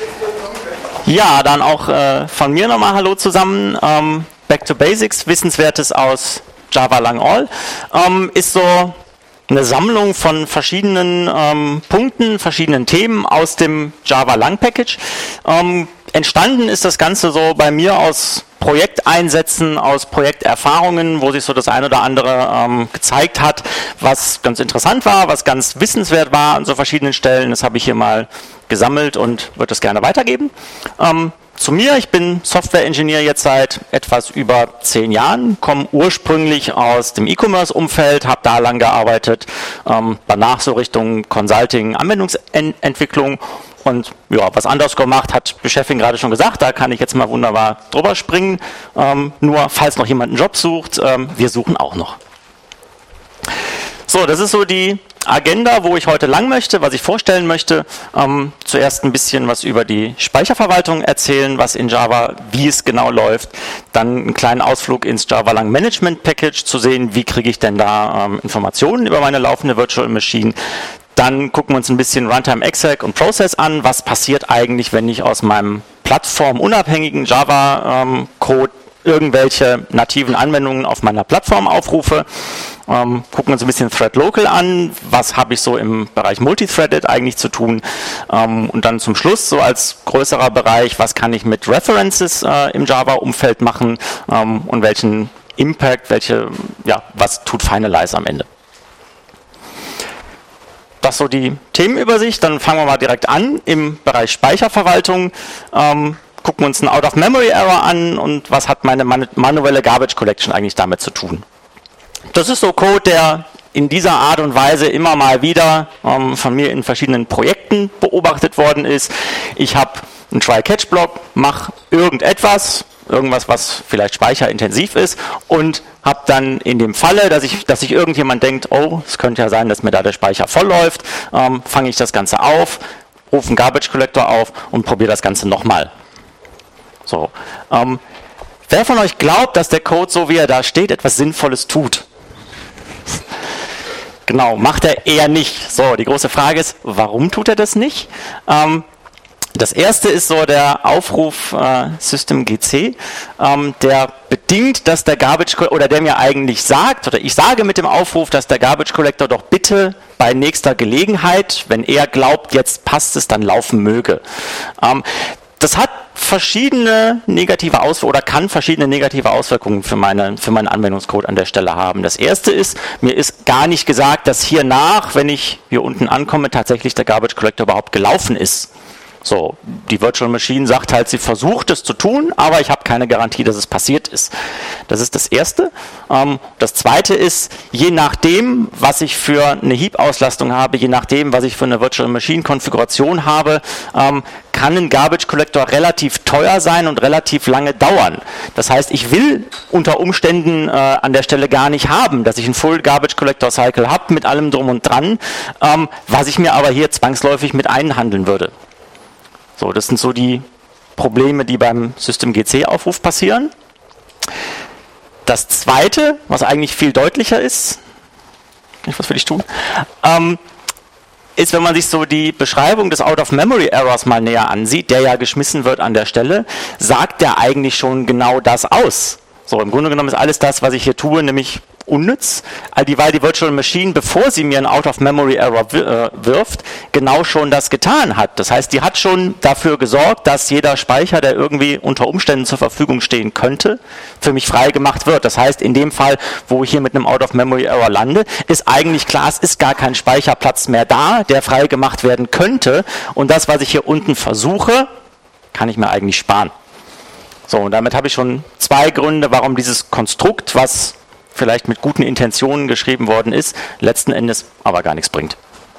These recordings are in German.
Ja, dann auch von mir nochmal Hallo zusammen. Back to Basics, Wissenswertes aus Java Lang All. Ist so eine Sammlung von verschiedenen Punkten, verschiedenen Themen aus dem Java Lang Package. Entstanden ist das Ganze so bei mir aus Projekteinsätzen, aus Projekterfahrungen, wo sich so das ein oder andere gezeigt hat, was ganz interessant war, was ganz wissenswert war an so verschiedenen Stellen. Das habe ich hier mal gesammelt und würde das gerne weitergeben. Zu mir, ich bin Software-Engineer jetzt seit etwas über 10 Jahren, komme ursprünglich aus dem E-Commerce-Umfeld, habe da lang gearbeitet, danach so Richtung Consulting, Anwendungsentwicklung und ja, was anderes gemacht, hat die Chefin gerade schon gesagt, da kann ich jetzt mal wunderbar drüber springen. Nur, falls noch jemand einen Job sucht, wir suchen auch noch. So, das ist so die Agenda, wo ich heute lang möchte, was ich vorstellen möchte. Zuerst ein bisschen was über die Speicherverwaltung erzählen, was in Java, wie es genau läuft. Dann einen kleinen Ausflug ins Java Lang Management Package, zu sehen, wie kriege ich denn da Informationen über meine laufende Virtual Machine. Dann gucken wir uns ein bisschen Runtime Exec und Process an. Was passiert eigentlich, wenn ich aus meinem plattformunabhängigen Java-Code irgendwelche nativen Anwendungen auf meiner Plattform aufrufe. Gucken wir uns ein bisschen Thread Local an. Was habe ich so im Bereich Multithreaded eigentlich zu tun? Und dann zum Schluss, so als größerer Bereich, was kann ich mit References im Java-Umfeld machen und welchen Impact, was tut Finalize am Ende? Das so die Themenübersicht. Dann fangen wir mal direkt an im Bereich Speicherverwaltung. Gucken wir uns einen Out-of-Memory-Error an und was hat meine manuelle Garbage Collection eigentlich damit zu tun. Das ist so Code, der in dieser Art und Weise immer mal wieder von mir in verschiedenen Projekten beobachtet worden ist. Ich habe einen Try-Catch-Block, mache irgendwas, was vielleicht speicherintensiv ist und habe dann in dem Falle, dass sich irgendjemand denkt, oh, es könnte ja sein, dass mir da der Speicher voll läuft, fange ich das Ganze auf, rufe einen Garbage Collector auf und probiere das Ganze nochmal. So. Wer von euch glaubt, dass der Code, so wie er da steht, etwas Sinnvolles tut? Genau, macht er eher nicht. So, die große Frage ist, warum tut er das nicht? Das erste ist so der Aufruf systemgc, der bedingt, dass der Garbage Collector, oder der mir eigentlich sagt, oder ich sage mit dem Aufruf, dass der Garbage Collector doch bitte bei nächster Gelegenheit, wenn er glaubt, jetzt passt es, dann laufen möge. Das hat verschiedene negative Auswirkungen oder kann verschiedene negative Auswirkungen für meinen Anwendungscode an der Stelle haben. Das erste ist, mir ist gar nicht gesagt, dass hiernach, wenn ich hier unten ankomme, tatsächlich der Garbage Collector überhaupt gelaufen ist. So, die Virtual Machine sagt halt, sie versucht es zu tun, aber ich habe keine Garantie, dass es passiert ist. Das ist das Erste. Das Zweite ist, je nachdem, was ich für eine Heap-Auslastung habe, je nachdem, was ich für eine Virtual Machine-Konfiguration habe, kann ein Garbage Collector relativ teuer sein und relativ lange dauern. Das heißt, ich will unter Umständen an der Stelle gar nicht haben, dass ich einen Full Garbage Collector Cycle habe mit allem drum und dran, was ich mir aber hier zwangsläufig mit einhandeln würde. So, das sind so die Probleme, die beim systemgc-Aufruf passieren. Das Zweite, was eigentlich viel deutlicher ist, kann ich was für dich tun, ist, wenn man sich so die Beschreibung des Out-of-Memory-Errors mal näher ansieht, der ja geschmissen wird an der Stelle, sagt der eigentlich schon genau das aus. So, im Grunde genommen ist alles das, was ich hier tue, nämlich unnütz, weil die Virtual Machine, bevor sie mir einen Out-of-Memory-Error wirft, genau schon das getan hat. Das heißt, die hat schon dafür gesorgt, dass jeder Speicher, der irgendwie unter Umständen zur Verfügung stehen könnte, für mich freigemacht wird. Das heißt, in dem Fall, wo ich hier mit einem Out-of-Memory-Error lande, ist eigentlich klar, es ist gar kein Speicherplatz mehr da, der freigemacht werden könnte. Und das, was ich hier unten versuche, kann ich mir eigentlich sparen. So, und damit habe ich schon 2 Gründe, warum dieses Konstrukt, was vielleicht mit guten Intentionen geschrieben worden ist, letzten Endes aber gar nichts bringt.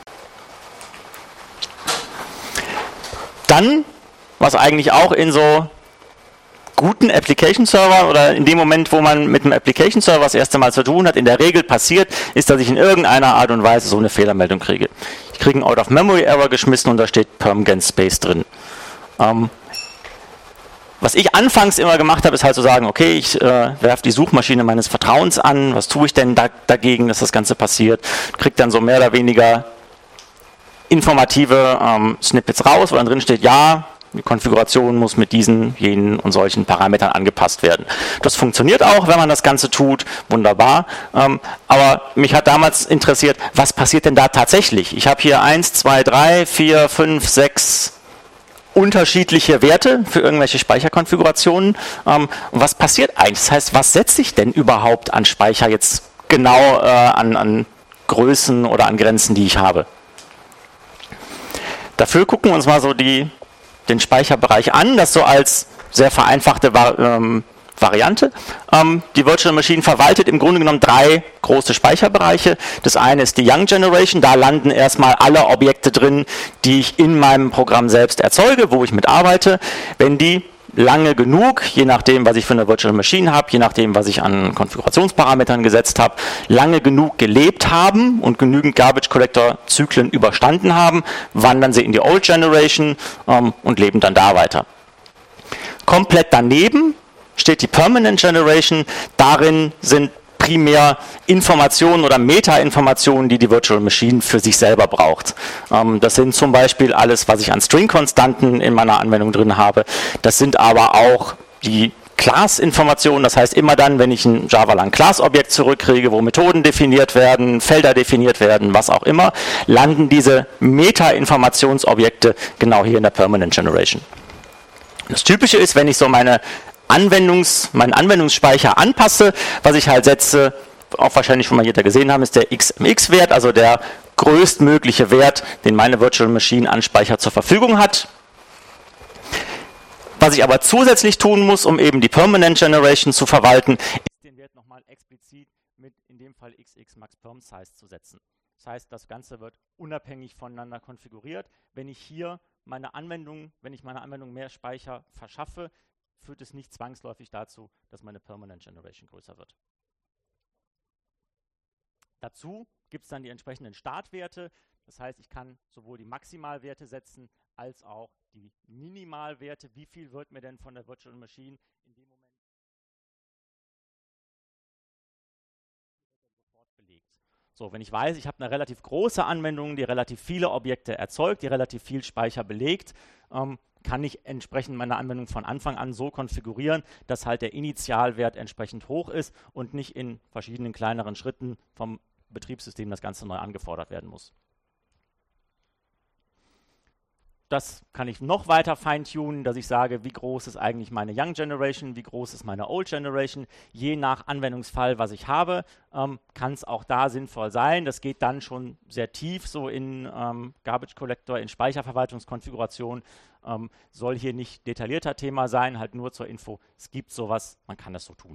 Dann, was eigentlich auch in so guten Application Server oder in dem Moment, wo man mit einem Application Server das erste Mal zu tun hat, in der Regel passiert, ist, dass ich in irgendeiner Art und Weise so eine Fehlermeldung kriege. Ich kriege einen Out-of-Memory-Error geschmissen und da steht Permanent Space drin. Was ich anfangs immer gemacht habe, ist halt zu sagen, okay, ich werfe die Suchmaschine meines Vertrauens an, was tue ich denn dagegen, dass das Ganze passiert, kriege dann so mehr oder weniger informative Snippets raus, wo dann drin steht, ja, die Konfiguration muss mit diesen, jenen und solchen Parametern angepasst werden. Das funktioniert auch, wenn man das Ganze tut, wunderbar. Aber mich hat damals interessiert, was passiert denn da tatsächlich? Ich habe hier 1, 2, 3, 4, 5, 6 unterschiedliche Werte für irgendwelche Speicherkonfigurationen. Und was passiert eigentlich? Das heißt, was setze ich denn überhaupt an Speicher jetzt genau an Größen oder an Grenzen, die ich habe? Dafür gucken wir uns mal so den Speicherbereich an, das so als sehr vereinfachte Variante. Die Virtual Machine verwaltet im Grunde genommen 3 große Speicherbereiche. Das eine ist die Young Generation, da landen erstmal alle Objekte drin, die ich in meinem Programm selbst erzeuge, wo ich mit arbeite. Wenn die lange genug, je nachdem, was ich für eine Virtual Machine habe, je nachdem, was ich an Konfigurationsparametern gesetzt habe, lange genug gelebt haben und genügend Garbage Collector Zyklen überstanden haben, wandern sie in die Old Generation und leben dann da weiter. Komplett daneben steht die Permanent Generation. Darin sind primär Informationen oder Meta-Informationen, die die Virtual Machine für sich selber braucht. Das sind zum Beispiel alles, was ich an String-Konstanten in meiner Anwendung drin habe. Das sind aber auch die Class-Informationen, das heißt immer dann, wenn ich ein Java-Lang Class-Objekt zurückkriege, wo Methoden definiert werden, Felder definiert werden, was auch immer, landen diese Meta-Informationsobjekte genau hier in der Permanent Generation. Das Typische ist, wenn ich so meinen Anwendungsspeicher anpasse, was ich halt setze, auch wahrscheinlich schon mal jeder gesehen haben, ist der XMX-Wert, also der größtmögliche Wert, den meine Virtual Machine an Speicher zur Verfügung hat. Was ich aber zusätzlich tun muss, um eben die Permanent Generation zu verwalten, ist den Wert nochmal explizit mit in dem Fall XX Max Perm Size zu setzen. Das heißt, das Ganze wird unabhängig voneinander konfiguriert. Wenn ich meine Anwendung mehr Speicher verschaffe, führt es nicht zwangsläufig dazu, dass meine Permanent Generation größer wird. Dazu gibt es dann die entsprechenden Startwerte. Das heißt, ich kann sowohl die Maximalwerte setzen, als auch die Minimalwerte. Wie viel wird mir denn von der Virtual Machine in dem Moment sofort belegt? So, wenn ich weiß, ich habe eine relativ große Anwendung, die relativ viele Objekte erzeugt, die relativ viel Speicher belegt, kann ich entsprechend meine Anwendung von Anfang an so konfigurieren, dass halt der Initialwert entsprechend hoch ist und nicht in verschiedenen kleineren Schritten vom Betriebssystem das Ganze neu angefordert werden muss. Das kann ich noch weiter feintunen, dass ich sage, wie groß ist eigentlich meine Young Generation, wie groß ist meine Old Generation. Je nach Anwendungsfall, was ich habe, kann es auch da sinnvoll sein. Das geht dann schon sehr tief so in Garbage Collector, in Speicherverwaltungskonfiguration. Soll hier nicht detaillierter Thema sein, halt nur zur Info. Es gibt sowas, man kann das so tun.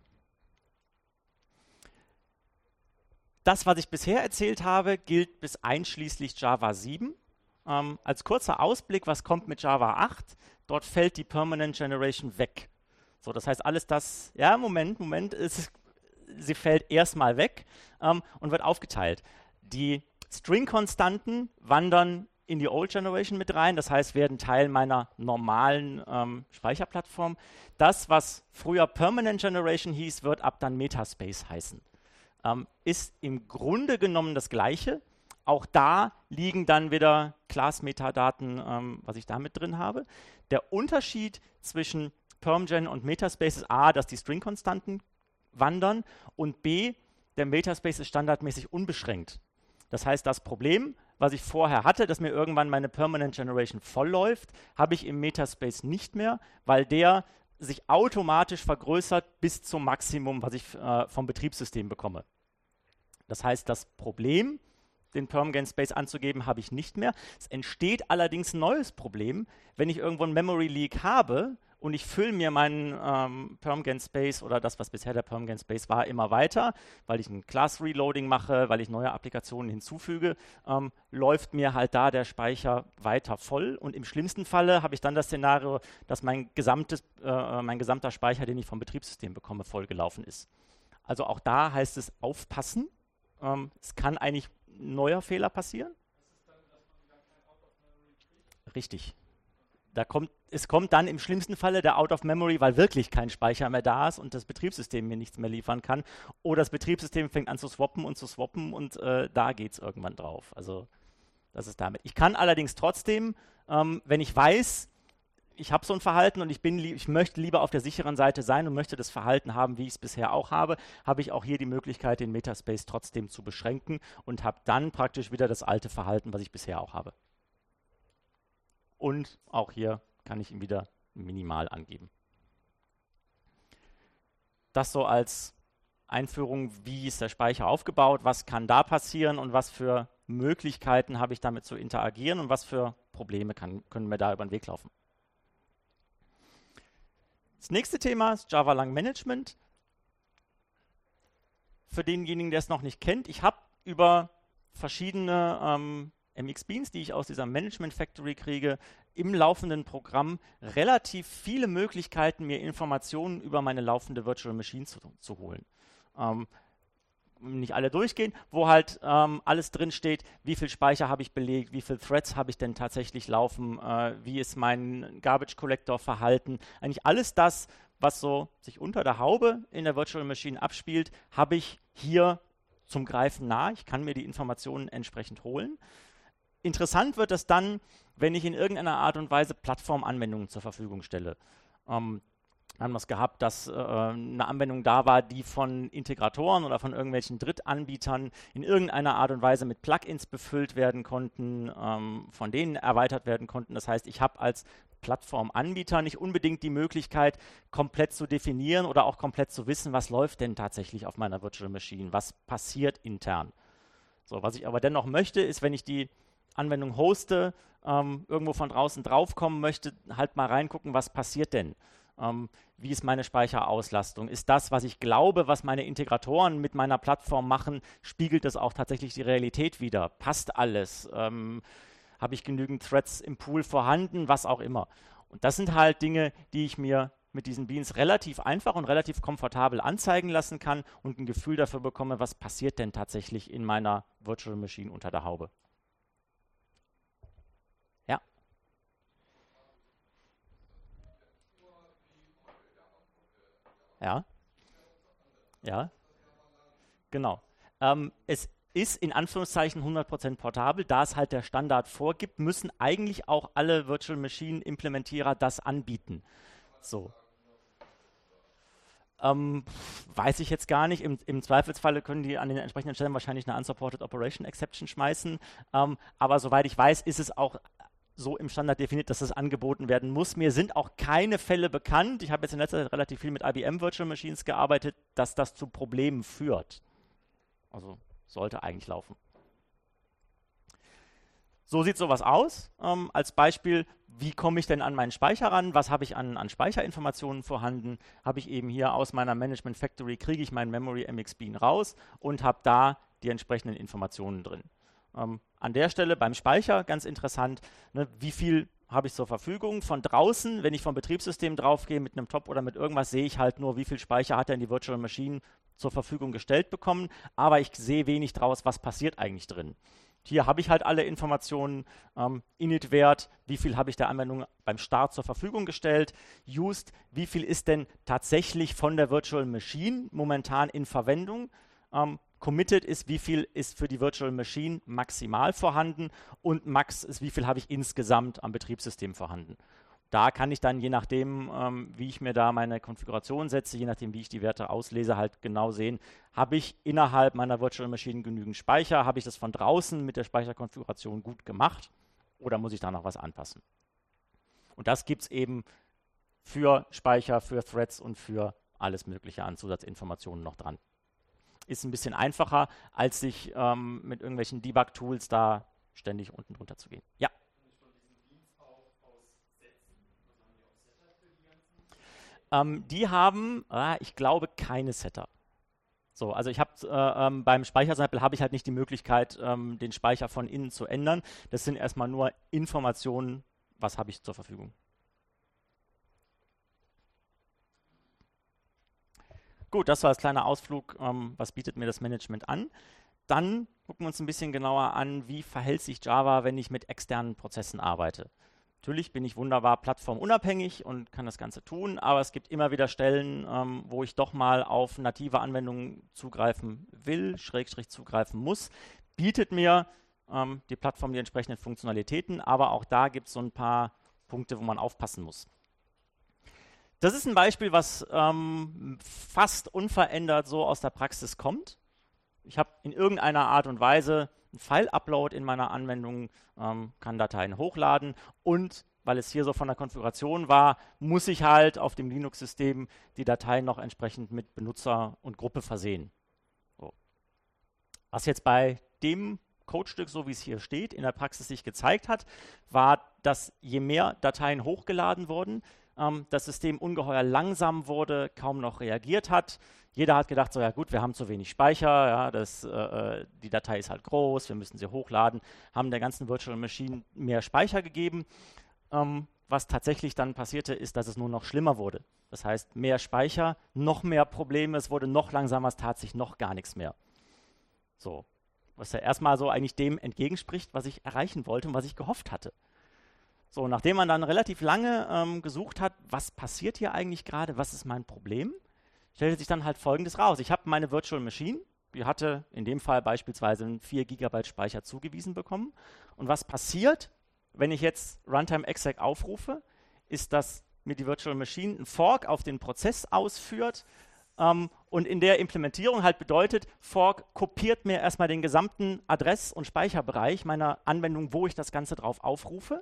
Das, was ich bisher erzählt habe, gilt bis einschließlich Java 7. Als kurzer Ausblick, was kommt mit Java 8? Dort fällt die Permanent Generation weg. So, das heißt, alles das, ja, Moment, sie fällt erstmal weg und wird aufgeteilt. Die String-Konstanten wandern in die Old Generation mit rein, das heißt, werden Teil meiner normalen Speicherplattform. Das, was früher Permanent Generation hieß, wird ab dann Metaspace heißen. Ist im Grunde genommen das Gleiche. Auch da liegen dann wieder Class-Metadaten, was ich da mit drin habe. Der Unterschied zwischen PermGen und Metaspace ist A, dass die String-Konstanten wandern und B, der Metaspace ist standardmäßig unbeschränkt. Das heißt, das Problem, was ich vorher hatte, dass mir irgendwann meine Permanent Generation vollläuft, habe ich im Metaspace nicht mehr, weil der sich automatisch vergrößert bis zum Maximum, was ich vom Betriebssystem bekomme. Das heißt, das Problem, den Permgen Space anzugeben, habe ich nicht mehr. Es entsteht allerdings ein neues Problem, wenn ich irgendwo einen Memory Leak habe und ich fülle mir meinen Permgen Space oder das, was bisher der Permgen Space war, immer weiter, weil ich ein Class Reloading mache, weil ich neue Applikationen hinzufüge, läuft mir halt da der Speicher weiter voll und im schlimmsten Falle habe ich dann das Szenario, dass mein gesamter Speicher, den ich vom Betriebssystem bekomme, vollgelaufen ist. Also auch da heißt es aufpassen. Es kann eigentlich neuer Fehler passieren? Richtig. Es kommt dann im schlimmsten Falle der Out of Memory, weil wirklich kein Speicher mehr da ist und das Betriebssystem mir nichts mehr liefern kann. Oder das Betriebssystem fängt an zu swappen und da geht es irgendwann drauf. Also das ist damit. Ich kann allerdings trotzdem, wenn ich weiß, ich habe so ein Verhalten und ich möchte lieber auf der sicheren Seite sein und möchte das Verhalten haben, wie ich es bisher auch habe ich auch hier die Möglichkeit, den Metaspace trotzdem zu beschränken und habe dann praktisch wieder das alte Verhalten, was ich bisher auch habe. Und auch hier kann ich ihn wieder minimal angeben. Das so als Einführung, wie ist der Speicher aufgebaut, was kann da passieren und was für Möglichkeiten habe ich damit zu interagieren und was für Probleme können mir da über den Weg laufen. Das nächste Thema ist Java Lang Management. Für denjenigen, der es noch nicht kennt, ich habe über verschiedene MX-Beans, die ich aus dieser Management Factory kriege, im laufenden Programm relativ viele Möglichkeiten, mir Informationen über meine laufende Virtual Machine zu holen. Nicht alle durchgehen, wo halt alles drin steht, wie viel Speicher habe ich belegt, wie viele Threads habe ich denn tatsächlich laufen, wie ist mein Garbage Collector Verhalten. Eigentlich alles das, was so sich unter der Haube in der Virtual Machine abspielt, habe ich hier zum Greifen nah. Ich kann mir die Informationen entsprechend holen. Interessant wird es dann, wenn ich in irgendeiner Art und Weise Plattformanwendungen zur Verfügung stelle. Wir haben das gehabt, dass eine Anwendung da war, die von Integratoren oder von irgendwelchen Drittanbietern in irgendeiner Art und Weise mit Plugins befüllt werden konnten, von denen erweitert werden konnten. Das heißt, ich habe als Plattformanbieter nicht unbedingt die Möglichkeit, komplett zu definieren oder auch komplett zu wissen, was läuft denn tatsächlich auf meiner Virtual Machine, was passiert intern. So, was ich aber dennoch möchte, ist, wenn ich die Anwendung hoste, irgendwo von draußen draufkommen möchte, halt mal reingucken, was passiert denn. Wie ist meine Speicherauslastung? Ist das, was ich glaube, was meine Integratoren mit meiner Plattform machen, spiegelt das auch tatsächlich die Realität wider? Passt alles? Habe ich genügend Threads im Pool vorhanden? Was auch immer. Und das sind halt Dinge, die ich mir mit diesen Beans relativ einfach und relativ komfortabel anzeigen lassen kann und ein Gefühl dafür bekomme, was passiert denn tatsächlich in meiner Virtual Machine unter der Haube. Ja. Ja. Ja. Genau. Es ist in Anführungszeichen 100% portabel, da es halt der Standard vorgibt, müssen eigentlich auch alle Virtual Machine Implementierer das anbieten. So. Weiß ich jetzt gar nicht. Im Zweifelsfalle können die an den entsprechenden Stellen wahrscheinlich eine Unsupported Operation Exception schmeißen. Aber soweit ich weiß, ist es auch so im Standard definiert, dass das angeboten werden muss. Mir sind auch keine Fälle bekannt. Ich habe jetzt in letzter Zeit relativ viel mit IBM Virtual Machines gearbeitet, dass das zu Problemen führt. Also sollte eigentlich laufen. So sieht sowas aus. Als Beispiel, wie komme ich denn an meinen Speicher ran? Was habe ich an Speicherinformationen vorhanden? Habe ich eben hier aus meiner Management Factory, kriege ich meinen Memory MX Bean raus und habe da die entsprechenden Informationen drin. An der Stelle beim Speicher ganz interessant, ne, wie viel habe ich zur Verfügung. Von draußen, wenn ich vom Betriebssystem draufgehe mit einem Top oder mit irgendwas, sehe ich halt nur, wie viel Speicher hat denn die Virtual Machine zur Verfügung gestellt bekommen, aber ich sehe wenig draus, was passiert eigentlich drin. Hier habe ich halt alle Informationen, Init-Wert, wie viel habe ich der Anwendung beim Start zur Verfügung gestellt, used, wie viel ist denn tatsächlich von der Virtual Machine momentan in Verwendung, committed ist, wie viel ist für die Virtual Machine maximal vorhanden und max ist, wie viel habe ich insgesamt am Betriebssystem vorhanden. Da kann ich dann, je nachdem, wie ich mir da meine Konfiguration setze, je nachdem, wie ich die Werte auslese, halt genau sehen, habe ich innerhalb meiner Virtual Machine genügend Speicher, habe ich das von draußen mit der Speicherkonfiguration gut gemacht oder muss ich da noch was anpassen? Und das gibt es eben für Speicher, für Threads und für alles Mögliche an Zusatzinformationen noch dran. Ist ein bisschen einfacher, als sich mit irgendwelchen Debug-Tools da ständig unten drunter zu gehen. Ja. Die haben, ich glaube, keine Setter. So, also ich habe beim Speichersample habe ich halt nicht die Möglichkeit, den Speicher von innen zu ändern. Das sind erstmal nur Informationen, was habe ich zur Verfügung. Gut, das war als kleiner Ausflug, was bietet mir das Management an. Dann gucken wir uns ein bisschen genauer an, wie verhält sich Java, wenn ich mit externen Prozessen arbeite. Natürlich bin ich wunderbar plattformunabhängig und kann das Ganze tun, aber es gibt immer wieder Stellen, wo ich doch mal auf native Anwendungen zugreifen will, Schrägstrich zugreifen muss. Bietet mir die Plattform die entsprechenden Funktionalitäten, aber auch da gibt es so ein paar Punkte, wo man aufpassen muss. Das ist ein Beispiel, was fast unverändert so aus der Praxis kommt. Ich habe in irgendeiner Art und Weise einen File-Upload in meiner Anwendung, kann Dateien hochladen und weil es hier so von der Konfiguration war, muss ich halt auf dem Linux-System die Dateien noch entsprechend mit Benutzer und Gruppe versehen. So. Was jetzt bei dem Codestück, so wie es hier steht, in der Praxis sich gezeigt hat, war, dass je mehr Dateien hochgeladen wurden, das System ungeheuer langsam wurde, kaum noch reagiert hat. Jeder hat gedacht, so ja gut, wir haben zu wenig Speicher, ja, die Datei ist halt groß, wir müssen sie hochladen, haben der ganzen Virtual Machine mehr Speicher gegeben. Was tatsächlich dann passierte, ist, dass es nur noch schlimmer wurde. Das heißt, mehr Speicher, noch mehr Probleme, es wurde noch langsamer, es tat sich noch gar nichts mehr. So, was ja erstmal so eigentlich dem entgegenspricht, was ich erreichen wollte und was ich gehofft hatte. So, nachdem man dann relativ lange gesucht hat, was passiert hier eigentlich gerade, was ist mein Problem, stellte sich dann halt Folgendes raus. Ich habe meine Virtual Machine, die hatte in dem Fall beispielsweise einen 4 GB Speicher zugewiesen bekommen. Und was passiert, wenn ich jetzt Runtime exec aufrufe, ist, dass mir die Virtual Machine einen Fork auf den Prozess ausführt und in der Implementierung halt bedeutet, Fork kopiert mir erstmal den gesamten Adress- und Speicherbereich meiner Anwendung, wo ich das Ganze drauf aufrufe.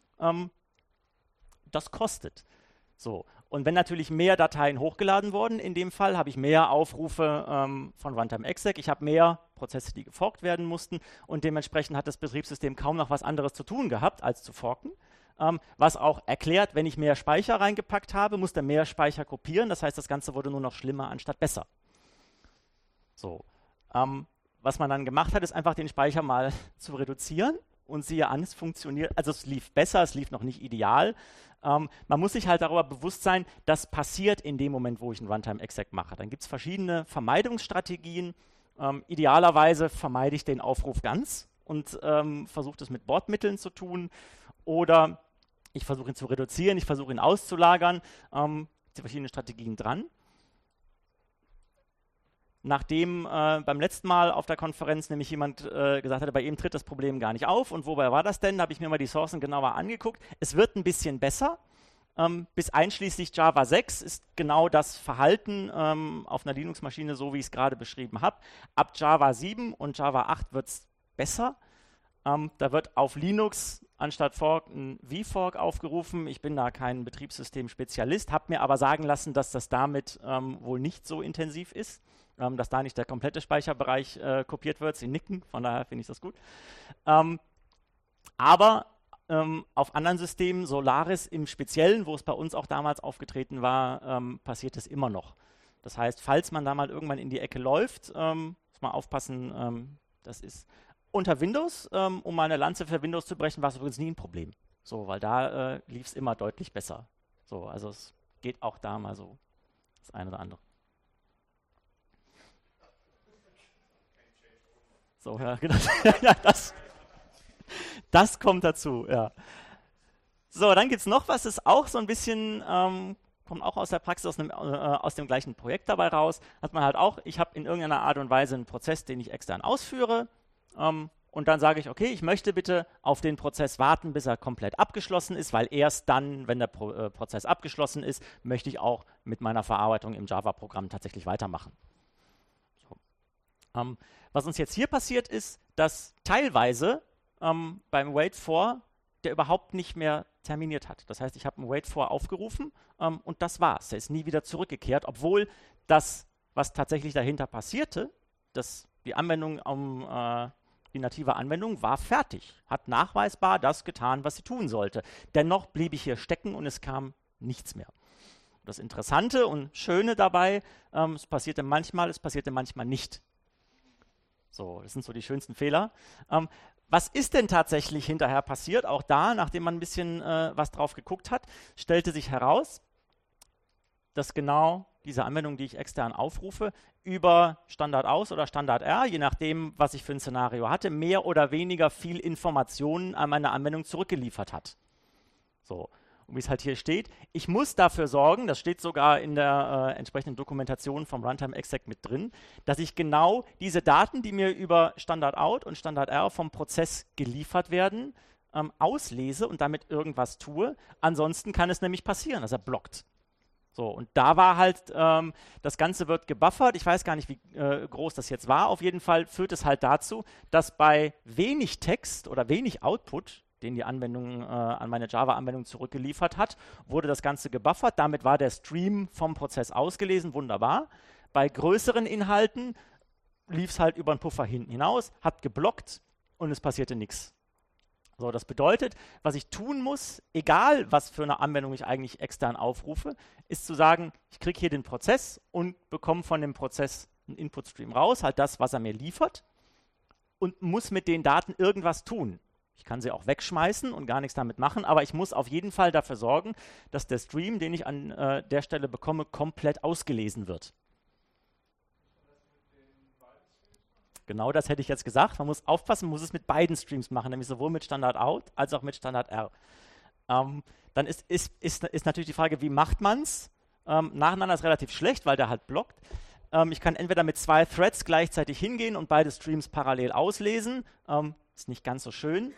Das kostet. So. Und wenn natürlich mehr Dateien hochgeladen wurden, in dem Fall habe ich mehr Aufrufe von Runtime exec, ich habe mehr Prozesse, die geforkt werden mussten und dementsprechend hat das Betriebssystem kaum noch was anderes zu tun gehabt, als zu forken. Was auch erklärt, wenn ich mehr Speicher reingepackt habe, muss der mehr Speicher kopieren, das heißt, das Ganze wurde nur noch schlimmer anstatt besser. So. Was man dann gemacht hat, ist einfach den Speicher mal zu reduzieren. Und siehe an, es funktioniert, also es lief besser, es lief noch nicht ideal. Man muss sich halt darüber bewusst sein, das passiert in dem Moment, wo ich einen Runtime exec mache. Dann gibt es verschiedene Vermeidungsstrategien. Idealerweise vermeide ich den Aufruf ganz und versuche das mit Bordmitteln zu tun. Oder ich versuche ihn zu reduzieren, ich versuche ihn auszulagern. Sind verschiedene Strategien dran. Nachdem beim letzten Mal auf der Konferenz nämlich jemand gesagt hatte, bei ihm tritt das Problem gar nicht auf. Und wobei war das denn? Da habe ich mir mal die Sourcen genauer angeguckt. Es wird ein bisschen besser. Bis einschließlich Java 6 ist genau das Verhalten auf einer Linux-Maschine so, wie ich es gerade beschrieben habe. Ab Java 7 und Java 8 wird es besser. Da wird auf Linux anstatt Fork ein vFork aufgerufen. Ich bin da kein Betriebssystem-Spezialist, habe mir aber sagen lassen, dass das damit wohl nicht so intensiv ist, dass da nicht der komplette Speicherbereich kopiert wird. Sie nicken, von daher finde ich das gut. Aber auf anderen Systemen, Solaris im Speziellen, wo es bei uns auch damals aufgetreten war, passiert es immer noch. Das heißt, falls man da mal irgendwann in die Ecke läuft, muss man aufpassen, das ist unter Windows, um mal eine Lanze für Windows zu brechen, war es übrigens nie ein Problem. So, weil da lief es immer deutlich besser. So, also es geht auch da mal so das eine oder andere. So, ja, genau. Ja, das kommt dazu, ja. So, dann gibt es noch was, ist auch so ein bisschen, kommt auch aus der Praxis, aus dem gleichen Projekt dabei raus. Hat man halt auch, ich habe in irgendeiner Art und Weise einen Prozess, den ich extern ausführe. Und dann sage ich, okay, ich möchte bitte auf den Prozess warten, bis er komplett abgeschlossen ist, weil erst dann, wenn der Prozess abgeschlossen ist, möchte ich auch mit meiner Verarbeitung im Java-Programm tatsächlich weitermachen. So. Was uns jetzt hier passiert ist, dass teilweise beim Wait-For der überhaupt nicht mehr terminiert hat. Das heißt, ich habe einen Wait-For aufgerufen und das war's. Der ist nie wieder zurückgekehrt, obwohl das, was tatsächlich dahinter passierte, die Anwendung die native Anwendung war fertig, hat nachweisbar das getan, was sie tun sollte. Dennoch blieb ich hier stecken und es kam nichts mehr. Das Interessante und Schöne dabei, es passierte manchmal nicht. So, das sind so die schönsten Fehler. Was ist denn tatsächlich hinterher passiert? Auch da, nachdem man ein bisschen was drauf geguckt hat, stellte sich heraus, dass genau diese Anwendung, die ich extern aufrufe, über Standard aus oder Standard R, je nachdem, was ich für ein Szenario hatte, mehr oder weniger viel Informationen an meine Anwendung zurückgeliefert hat. So, und wie es halt hier steht, ich muss dafür sorgen, das steht sogar in der entsprechenden Dokumentation vom Runtime exec mit drin, dass ich genau diese Daten, die mir über Standard out und Standard R vom Prozess geliefert werden, auslese und damit irgendwas tue. Ansonsten kann es nämlich passieren, dass er blockt. So, und da war halt, das Ganze wird gebuffert. Ich weiß gar nicht, wie groß das jetzt war. Auf jeden Fall führt es halt dazu, dass bei wenig Text oder wenig Output, den die Anwendung an meine Java-Anwendung zurückgeliefert hat, wurde das Ganze gebuffert. Damit war der Stream vom Prozess ausgelesen. Wunderbar. Bei größeren Inhalten lief es halt über einen Puffer hinten hinaus, hat geblockt und es passierte nichts. So, das bedeutet, was ich tun muss, egal was für eine Anwendung ich eigentlich extern aufrufe, ist zu sagen, ich kriege hier den Prozess und bekomme von dem Prozess einen Input-Stream raus, halt das, was er mir liefert, und muss mit den Daten irgendwas tun. Ich kann sie auch wegschmeißen und gar nichts damit machen, aber ich muss auf jeden Fall dafür sorgen, dass der Stream, den ich an der Stelle bekomme, komplett ausgelesen wird. Genau das hätte ich jetzt gesagt. Man muss aufpassen, man muss es mit beiden Streams machen, nämlich sowohl mit Standard Out als auch mit Standard R. Dann ist natürlich die Frage, wie macht man es? Nacheinander ist relativ schlecht, weil der halt blockt. Ich kann entweder mit 2 Threads gleichzeitig hingehen und beide Streams parallel auslesen. Ist nicht ganz so schön,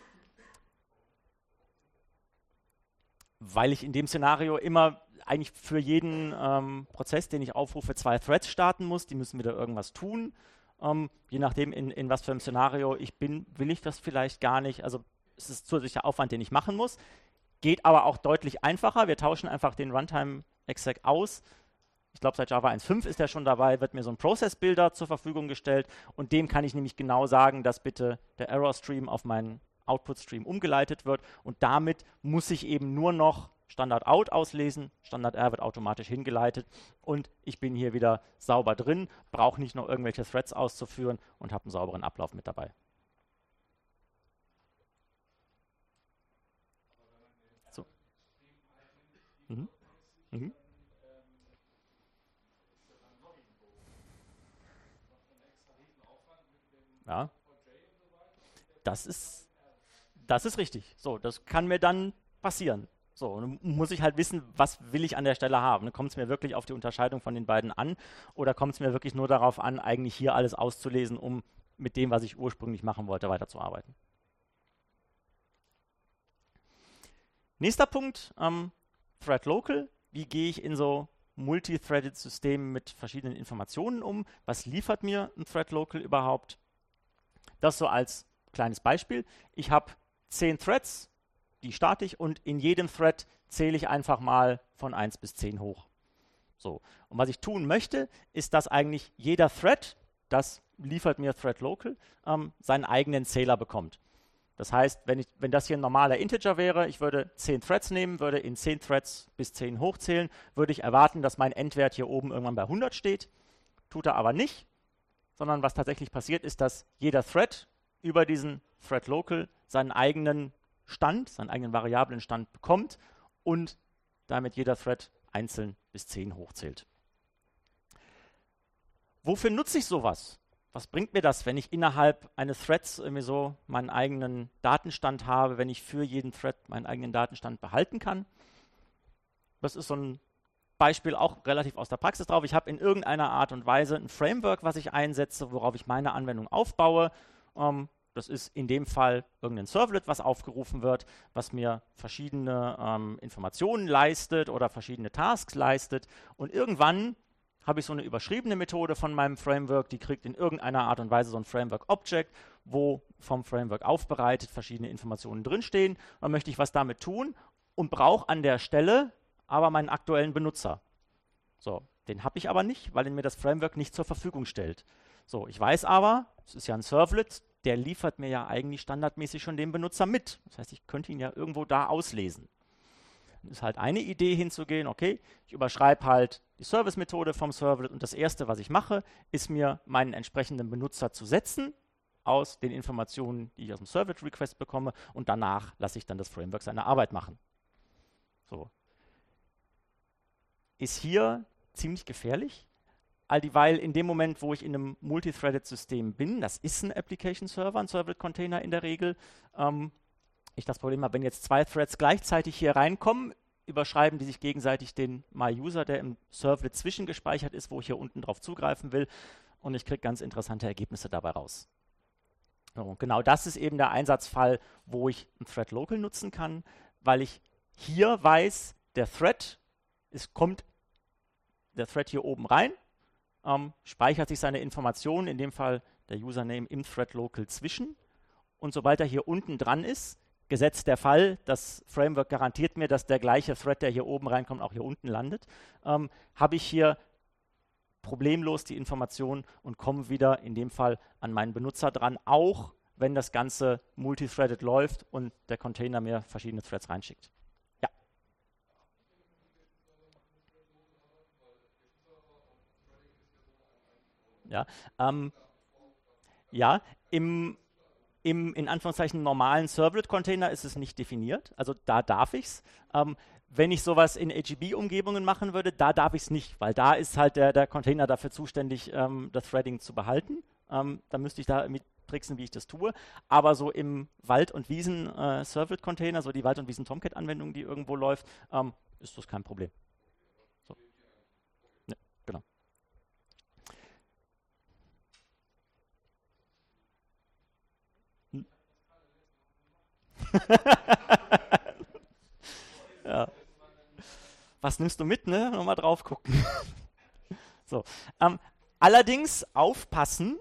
weil ich in dem Szenario immer eigentlich für jeden Prozess, den ich aufrufe, 2 Threads starten muss. Die müssen wieder irgendwas tun. Je nachdem, in was für einem Szenario ich bin, will ich das vielleicht gar nicht. Also es ist zusätzlicher Aufwand, den ich machen muss. Geht aber auch deutlich einfacher. Wir tauschen einfach den Runtime-Exec aus. Ich glaube, seit Java 1.5 ist er schon dabei, wird mir so ein Process-Builder zur Verfügung gestellt. Und dem kann ich nämlich genau sagen, dass bitte der Error-Stream auf meinen Output-Stream umgeleitet wird. Und damit muss ich eben nur noch Standard Out auslesen, Standard R wird automatisch hingeleitet und ich bin hier wieder sauber drin, brauche nicht noch irgendwelche Threads auszuführen und habe einen sauberen Ablauf mit dabei. So. Mhm. Mhm. Ja. Das ist richtig. So, das kann mir dann passieren. So, und dann muss ich halt wissen, was will ich an der Stelle haben. Kommt es mir wirklich auf die Unterscheidung von den beiden an oder kommt es mir wirklich nur darauf an, eigentlich hier alles auszulesen, um mit dem, was ich ursprünglich machen wollte, weiterzuarbeiten? Nächster Punkt, Thread Local. Wie gehe ich in so multithreaded Systemen mit verschiedenen Informationen um? Was liefert mir ein Thread Local überhaupt? Das so als kleines Beispiel. Ich habe 10 Threads, die starte ich und in jedem Thread zähle ich einfach mal von 1 bis 10 hoch. So. Und was ich tun möchte, ist, dass eigentlich jeder Thread, das liefert mir Thread Local, seinen eigenen Zähler bekommt. Das heißt, wenn das hier ein normaler Integer wäre, ich würde 10 Threads nehmen, würde in 10 Threads bis 10 hochzählen, würde ich erwarten, dass mein Endwert hier oben irgendwann bei 100 steht. Tut er aber nicht, sondern was tatsächlich passiert ist, dass jeder Thread über diesen Thread Local seinen eigenen Stand, seinen eigenen variablen Stand bekommt und damit jeder Thread einzeln bis 10 hochzählt. Wofür nutze ich sowas? Was bringt mir das, wenn ich innerhalb eines Threads irgendwie so meinen eigenen Datenstand habe, wenn ich für jeden Thread meinen eigenen Datenstand behalten kann? Das ist so ein Beispiel auch relativ aus der Praxis drauf. Ich habe in irgendeiner Art und Weise ein Framework, was ich einsetze, worauf ich meine Anwendung aufbaue. Das ist in dem Fall irgendein Servlet, was aufgerufen wird, was mir verschiedene Informationen leistet oder verschiedene Tasks leistet. Und irgendwann habe ich so eine überschriebene Methode von meinem Framework, die kriegt in irgendeiner Art und Weise so ein Framework-Object, wo vom Framework aufbereitet verschiedene Informationen drinstehen. Dann möchte ich was damit tun und brauche an der Stelle aber meinen aktuellen Benutzer. So, den habe ich aber nicht, weil mir das Framework nicht zur Verfügung stellt. So, ich weiß aber, es ist ja ein Servlet, der liefert mir ja eigentlich standardmäßig schon den Benutzer mit. Das heißt, ich könnte ihn ja irgendwo da auslesen. Das ist halt eine Idee hinzugehen, okay, ich überschreibe halt die Service-Methode vom Servlet und das erste, was ich mache, ist mir meinen entsprechenden Benutzer zu setzen aus den Informationen, die ich aus dem Servlet-Request bekomme und danach lasse ich dann das Framework seine Arbeit machen. So. Ist hier ziemlich gefährlich, alldieweil in dem Moment, wo ich in einem Multithreaded-System bin, das ist ein Application-Server, ein Servlet-Container in der Regel, ich das Problem habe, wenn jetzt 2 Threads gleichzeitig hier reinkommen, überschreiben die sich gegenseitig den My-User, der im Servlet zwischengespeichert ist, wo ich hier unten drauf zugreifen will und ich kriege ganz interessante Ergebnisse dabei raus. So, genau das ist eben der Einsatzfall, wo ich ein Thread Local nutzen kann, weil ich hier weiß, kommt der Thread hier oben rein, speichert sich seine Informationen, in dem Fall der Username im Thread Local zwischen, und sobald er hier unten dran ist, gesetzt der Fall, das Framework garantiert mir, dass der gleiche Thread, der hier oben reinkommt, auch hier unten landet, habe ich hier problemlos die Informationen und komme wieder in dem Fall an meinen Benutzer dran, auch wenn das Ganze multithreaded läuft und der Container mir verschiedene Threads reinschickt. Ja. Ja, ja, im in Anführungszeichen normalen Servlet-Container ist es nicht definiert, also da darf ich es. Wenn ich sowas in HTTP-Umgebungen machen würde, da darf ich es nicht, weil da ist halt der Container dafür zuständig, das Threading zu behalten. Da müsste ich da mit tricksen, wie ich das tue. Aber so im Wald- und Wiesen-Servlet-Container, so die Wald- und Wiesen-Tomcat-Anwendung, die irgendwo läuft, ist das kein Problem. So. Ja, genau. Hm. Ja. Was nimmst du mit, ne? Nochmal drauf gucken. So. Allerdings aufpassen,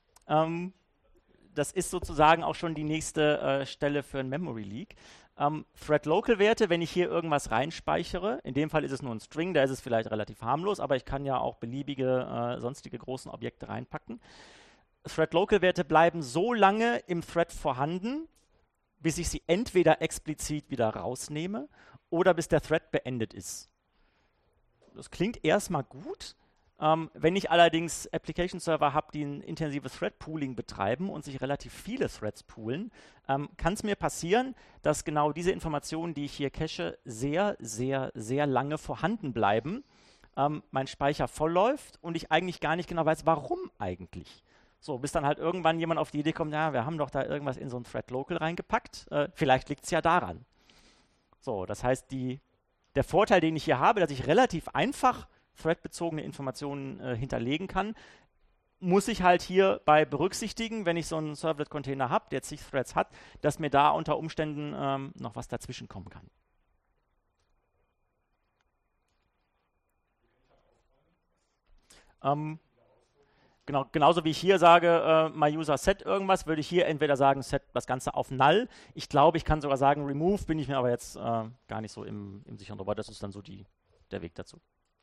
das ist sozusagen auch schon die nächste Stelle für ein Memory Leak. Thread-Local-Werte, wenn ich hier irgendwas reinspeichere, in dem Fall ist es nur ein String, da ist es vielleicht relativ harmlos, aber ich kann ja auch beliebige sonstige großen Objekte reinpacken. Thread-Local-Werte bleiben so lange im Thread vorhanden, bis ich sie entweder explizit wieder rausnehme oder bis der Thread beendet ist. Das klingt erstmal gut. Wenn ich allerdings Application-Server habe, die ein intensives Thread-Pooling betreiben und sich relativ viele Threads poolen, kann es mir passieren, dass genau diese Informationen, die ich hier cache, sehr, sehr, sehr lange vorhanden bleiben, mein Speicher vollläuft und ich eigentlich gar nicht genau weiß, warum eigentlich. So, bis dann halt irgendwann jemand auf die Idee kommt, ja, wir haben doch da irgendwas in so ein Thread Local reingepackt, vielleicht liegt es ja daran. So, das heißt, der Vorteil, den ich hier habe, dass ich relativ einfach threadbezogene Informationen hinterlegen kann, muss ich halt hierbei berücksichtigen, wenn ich so einen Servlet-Container habe, der zig Threads hat, dass mir da unter Umständen noch was dazwischen kommen kann. Genauso wie ich hier sage, my user set irgendwas, würde ich hier entweder sagen, set das Ganze auf null. Ich glaube, ich kann sogar sagen, remove, bin ich mir aber jetzt gar nicht so im Sicheren drüber. Das ist dann so der Weg dazu.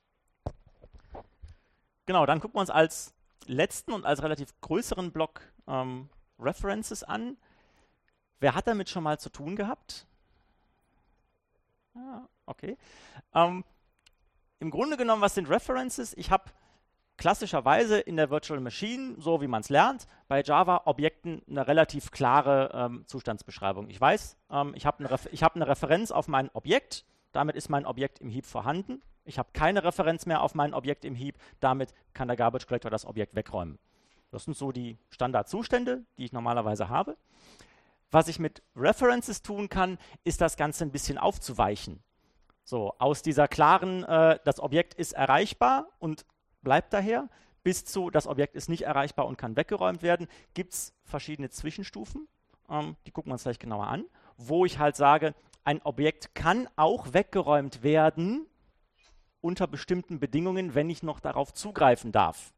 Genau, dann gucken wir uns als letzten und als relativ größeren Block References an. Wer hat damit schon mal zu tun gehabt? Ah, okay. Im Grunde genommen, was sind References? Ich habe klassischerweise in der Virtual Machine, so wie man es lernt, bei Java-Objekten eine relativ klare Zustandsbeschreibung. Ich weiß, ich habe eine Referenz auf mein Objekt, damit ist mein Objekt im Heap vorhanden. Ich habe keine Referenz mehr auf mein Objekt im Heap, damit kann der Garbage Collector das Objekt wegräumen. Das sind so die Standardzustände, die ich normalerweise habe. Was ich mit References tun kann, ist das Ganze ein bisschen aufzuweichen. So, aus dieser klaren, das Objekt ist erreichbar und bleibt daher, bis zu, das Objekt ist nicht erreichbar und kann weggeräumt werden, gibt es verschiedene Zwischenstufen, die gucken wir uns gleich genauer an, wo ich halt sage, ein Objekt kann auch weggeräumt werden unter bestimmten Bedingungen, wenn ich noch darauf zugreifen darf.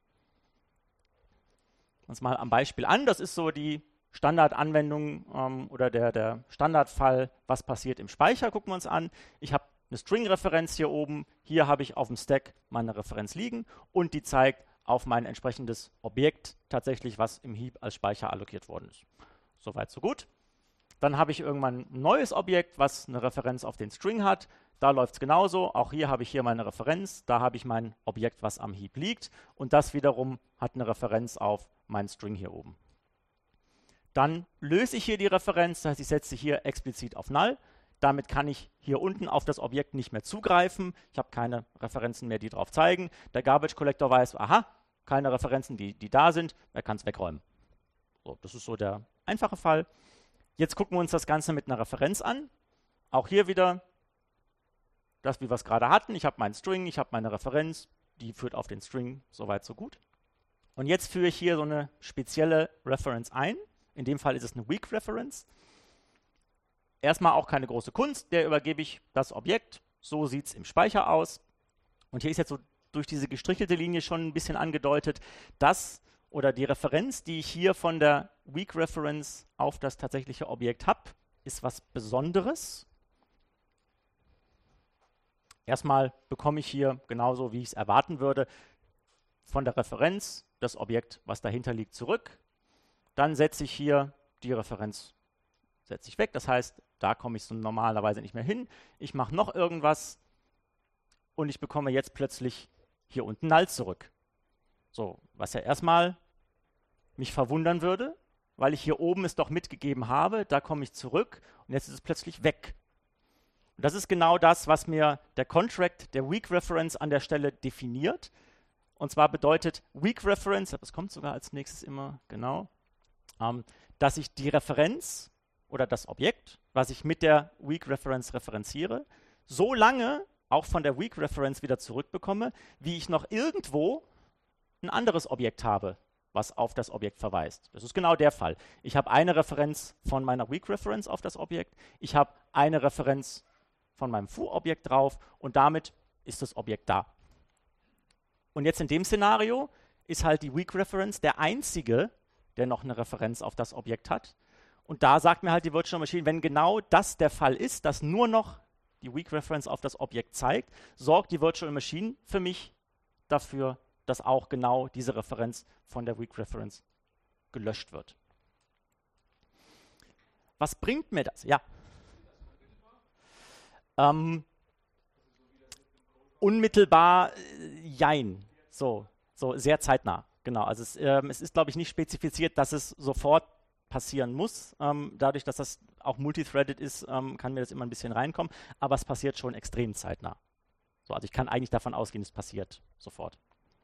Uns mal am Beispiel an, das ist so die Standardanwendung oder der Standardfall, was passiert im Speicher, gucken wir uns an. Ich habe eine String-Referenz hier oben, hier habe ich auf dem Stack meine Referenz liegen und die zeigt auf mein entsprechendes Objekt tatsächlich, was im Heap als Speicher allokiert worden ist. Soweit, so gut. Dann habe ich irgendwann ein neues Objekt, was eine Referenz auf den String hat. Da läuft es genauso. Auch hier habe ich hier meine Referenz. Da habe ich mein Objekt, was am Heap liegt. Und das wiederum hat eine Referenz auf meinen String hier oben. Dann löse ich hier die Referenz. Das heißt, ich setze sie hier explizit auf null. Damit kann ich hier unten auf das Objekt nicht mehr zugreifen. Ich habe keine Referenzen mehr, die drauf zeigen. Der Garbage Collector weiß, aha, keine Referenzen, die da sind. Er kann es wegräumen. So, das ist so der einfache Fall. Jetzt gucken wir uns das Ganze mit einer Referenz an. Auch hier wieder das, wie wir es gerade hatten. Ich habe meinen String, ich habe meine Referenz, die führt auf den String, soweit so gut. Und jetzt führe ich hier so eine spezielle Reference ein. In dem Fall ist es eine Weak Reference. Erstmal auch keine große Kunst, der übergebe ich das Objekt. So sieht es im Speicher aus. Und hier ist jetzt so durch diese gestrichelte Linie schon ein bisschen angedeutet, dass oder die Referenz, die ich hier von der Weak Reference auf das tatsächliche Objekt habe, ist was Besonderes. Erstmal bekomme ich hier genauso, wie ich es erwarten würde, von der Referenz das Objekt, was dahinter liegt, zurück. Dann setze ich hier die Referenz weg. Das heißt, da komme ich so normalerweise nicht mehr hin. Ich mache noch irgendwas und ich bekomme jetzt plötzlich hier unten Null zurück. So, was ja erstmal mich verwundern würde, weil ich hier oben es doch mitgegeben habe. Da komme ich zurück und jetzt ist es plötzlich weg. Und das ist genau das, was mir der Contract der Weak Reference an der Stelle definiert. Und zwar bedeutet Weak Reference, das kommt sogar als nächstes immer, genau, dass ich die Referenz oder das Objekt, was ich mit der Weak Reference referenziere, so lange auch von der Weak Reference wieder zurückbekomme, wie ich noch irgendwo ein anderes Objekt habe, was auf das Objekt verweist. Das ist genau der Fall. Ich habe eine Referenz von meiner Weak Reference auf das Objekt, ich habe eine Referenz von meinem Foo-Objekt drauf und damit ist das Objekt da. Und jetzt in dem Szenario ist halt die Weak Reference der einzige, der noch eine Referenz auf das Objekt hat. Und da sagt mir halt die Virtual Machine, wenn genau das der Fall ist, dass nur noch die Weak Reference auf das Objekt zeigt, sorgt die Virtual Machine für mich dafür, dass auch genau diese Referenz von der Weak Reference gelöscht wird. Was bringt mir das? Ja. Unmittelbar, jein. So sehr zeitnah. Genau. Also es ist, glaube ich, nicht spezifiziert, dass es sofort passieren muss. Dadurch, dass das auch multithreaded ist, kann mir das immer ein bisschen reinkommen, aber es passiert schon extrem zeitnah. So, also ich kann eigentlich davon ausgehen, es passiert sofort.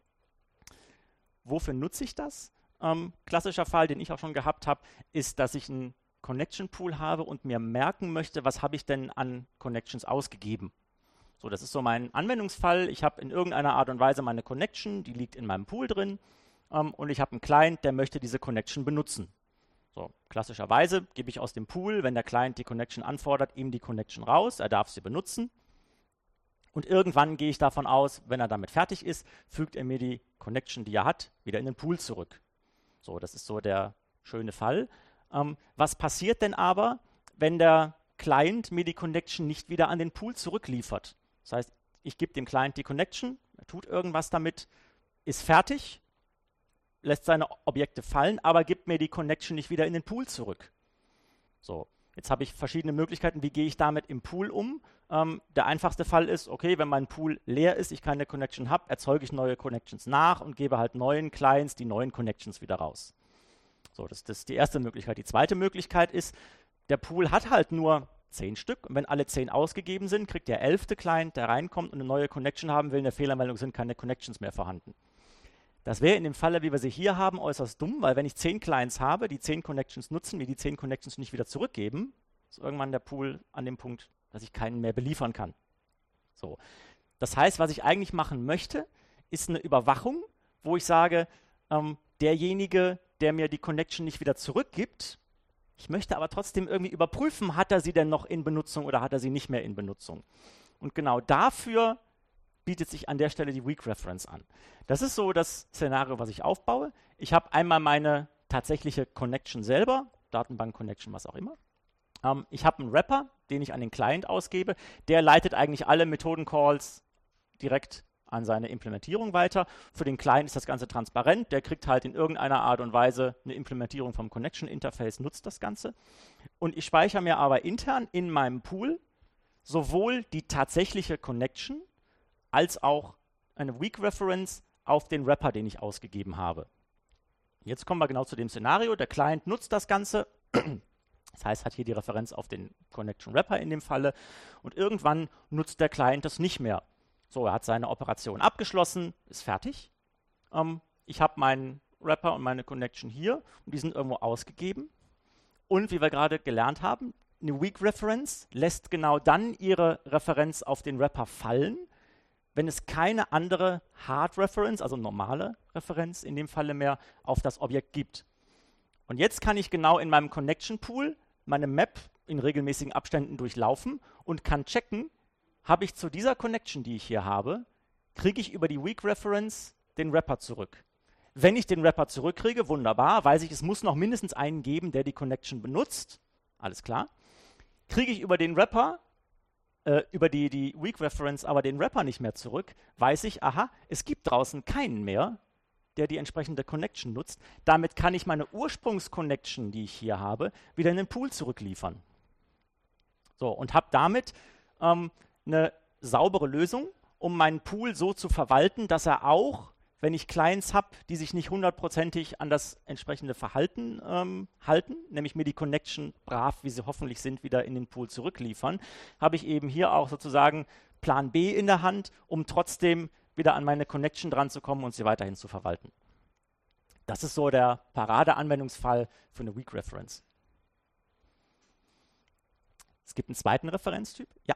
Wofür nutze ich das? Klassischer Fall, den ich auch schon gehabt habe, ist, dass ich einen Connection Pool habe und mir merken möchte, was habe ich denn an Connections ausgegeben. So, das ist so mein Anwendungsfall. Ich habe in irgendeiner Art und Weise meine Connection, die liegt in meinem Pool drin, und ich habe einen Client, der möchte diese Connection benutzen. So, klassischerweise gebe ich aus dem Pool, wenn der Client die Connection anfordert, ihm die Connection raus, er darf sie benutzen. Und irgendwann gehe ich davon aus, wenn er damit fertig ist, fügt er mir die Connection, die er hat, wieder in den Pool zurück. So, das ist so der schöne Fall. Was passiert denn aber, wenn der Client mir die Connection nicht wieder an den Pool zurückliefert? Das heißt, ich gebe dem Client die Connection, er tut irgendwas damit, ist fertig, lässt seine Objekte fallen, aber gibt mir die Connection nicht wieder in den Pool zurück. So, jetzt habe ich verschiedene Möglichkeiten, wie gehe ich damit im Pool um. Der einfachste Fall ist, okay, wenn mein Pool leer ist, ich keine Connection habe, erzeuge ich neue Connections nach und gebe halt neuen Clients die neuen Connections wieder raus. So, das ist die erste Möglichkeit. Die zweite Möglichkeit ist, der Pool hat halt nur 10 Stück und wenn alle 10 ausgegeben sind, kriegt der 11. Client, der reinkommt und eine neue Connection haben will, eine Fehlermeldung, sind keine Connections mehr vorhanden. Das wäre in dem Falle, wie wir sie hier haben, äußerst dumm, weil wenn ich 10 Clients habe, die 10 Connections nutzen, mir die 10 Connections nicht wieder zurückgeben, ist irgendwann der Pool an dem Punkt, dass ich keinen mehr beliefern kann. So. Das heißt, was ich eigentlich machen möchte, ist eine Überwachung, wo ich sage, derjenige, der mir die Connection nicht wieder zurückgibt, ich möchte aber trotzdem irgendwie überprüfen, hat er sie denn noch in Benutzung oder hat er sie nicht mehr in Benutzung. Und genau dafür bietet sich an der Stelle die Weak Reference an. Das ist so das Szenario, was ich aufbaue. Ich habe einmal meine tatsächliche Connection selber, Datenbank-Connection, was auch immer. Ich habe einen Wrapper, den ich an den Client ausgebe. Der leitet eigentlich alle Methoden-Calls direkt an seine Implementierung weiter. Für den Client ist das Ganze transparent. Der kriegt halt in irgendeiner Art und Weise eine Implementierung vom Connection-Interface, nutzt das Ganze. Und ich speichere mir aber intern in meinem Pool sowohl die tatsächliche Connection als auch eine Weak Reference auf den Wrapper, den ich ausgegeben habe. Jetzt kommen wir genau zu dem Szenario. Der Client nutzt das Ganze. Das heißt, hat hier die Referenz auf den Connection Wrapper in dem Falle. Und irgendwann nutzt der Client das nicht mehr. So, er hat seine Operation abgeschlossen, ist fertig. Ich habe meinen Wrapper und meine Connection hier und die sind irgendwo ausgegeben. Und wie wir gerade gelernt haben, eine Weak Reference lässt genau dann ihre Referenz auf den Wrapper fallen, wenn es keine andere Hard Reference, also normale Referenz in dem Falle mehr, auf das Objekt gibt. Und jetzt kann ich genau in meinem Connection Pool meine Map in regelmäßigen Abständen durchlaufen und kann checken, habe ich zu dieser Connection, die ich hier habe, kriege ich über die Weak Reference den Wrapper zurück. Wenn ich den Wrapper zurückkriege, wunderbar, weiß ich, es muss noch mindestens einen geben, der die Connection benutzt. Alles klar. Kriege ich über den Wrapper, über die Weak Reference aber den Wrapper nicht mehr zurück, weiß ich, aha, es gibt draußen keinen mehr, der die entsprechende Connection nutzt. Damit kann ich meine Ursprungsconnection, die ich hier habe, wieder in den Pool zurückliefern. So, und habe damit eine saubere Lösung, um meinen Pool so zu verwalten, dass er auch, wenn ich Clients habe, die sich nicht hundertprozentig an das entsprechende Verhalten halten, nämlich mir die Connection brav, wie sie hoffentlich sind, wieder in den Pool zurückliefern, habe ich eben hier auch sozusagen Plan B in der Hand, um trotzdem wieder an meine Connection dran zu kommen und sie weiterhin zu verwalten. Das ist so der Paradeanwendungsfall für eine Weak Reference. Es gibt einen zweiten Referenztyp. Ja.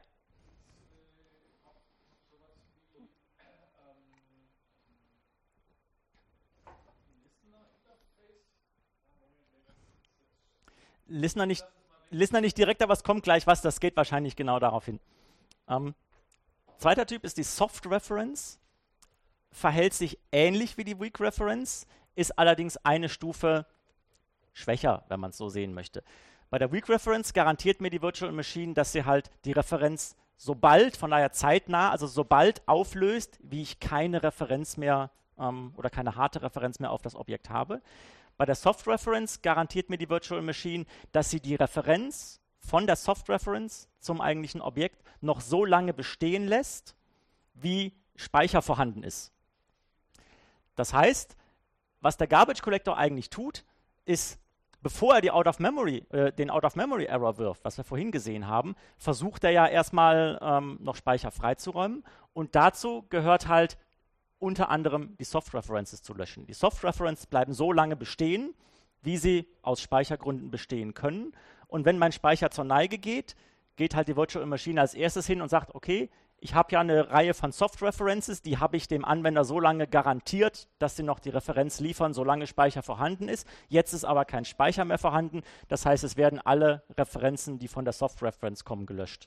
Listener nicht direkt, aber es kommt gleich was, das geht wahrscheinlich genau darauf hin. Zweiter Typ ist die Soft Reference, verhält sich ähnlich wie die Weak Reference, ist allerdings eine Stufe schwächer, wenn man es so sehen möchte. Bei der Weak Reference garantiert mir die Virtual Machine, dass sie halt die Referenz sobald, von daher zeitnah, also sobald auflöst, wie ich keine Referenz mehr oder keine harte Referenz mehr auf das Objekt habe. Bei der Soft Reference garantiert mir die Virtual Machine, dass sie die Referenz von der Soft Reference zum eigentlichen Objekt noch so lange bestehen lässt, wie Speicher vorhanden ist. Das heißt, was der Garbage Collector eigentlich tut, ist, bevor er den Out-of-Memory-Error wirft, was wir vorhin gesehen haben, versucht er ja erstmal noch Speicher freizuräumen. Und dazu gehört halt unter anderem die Soft References zu löschen. Die Soft References bleiben so lange bestehen, wie sie aus Speichergründen bestehen können. Und wenn mein Speicher zur Neige geht, geht halt die Virtual Machine als erstes hin und sagt, okay, ich habe ja eine Reihe von Soft References, die habe ich dem Anwender so lange garantiert, dass sie noch die Referenz liefern, solange Speicher vorhanden ist. Jetzt ist aber kein Speicher mehr vorhanden. Das heißt, es werden alle Referenzen, die von der Soft Reference kommen, gelöscht.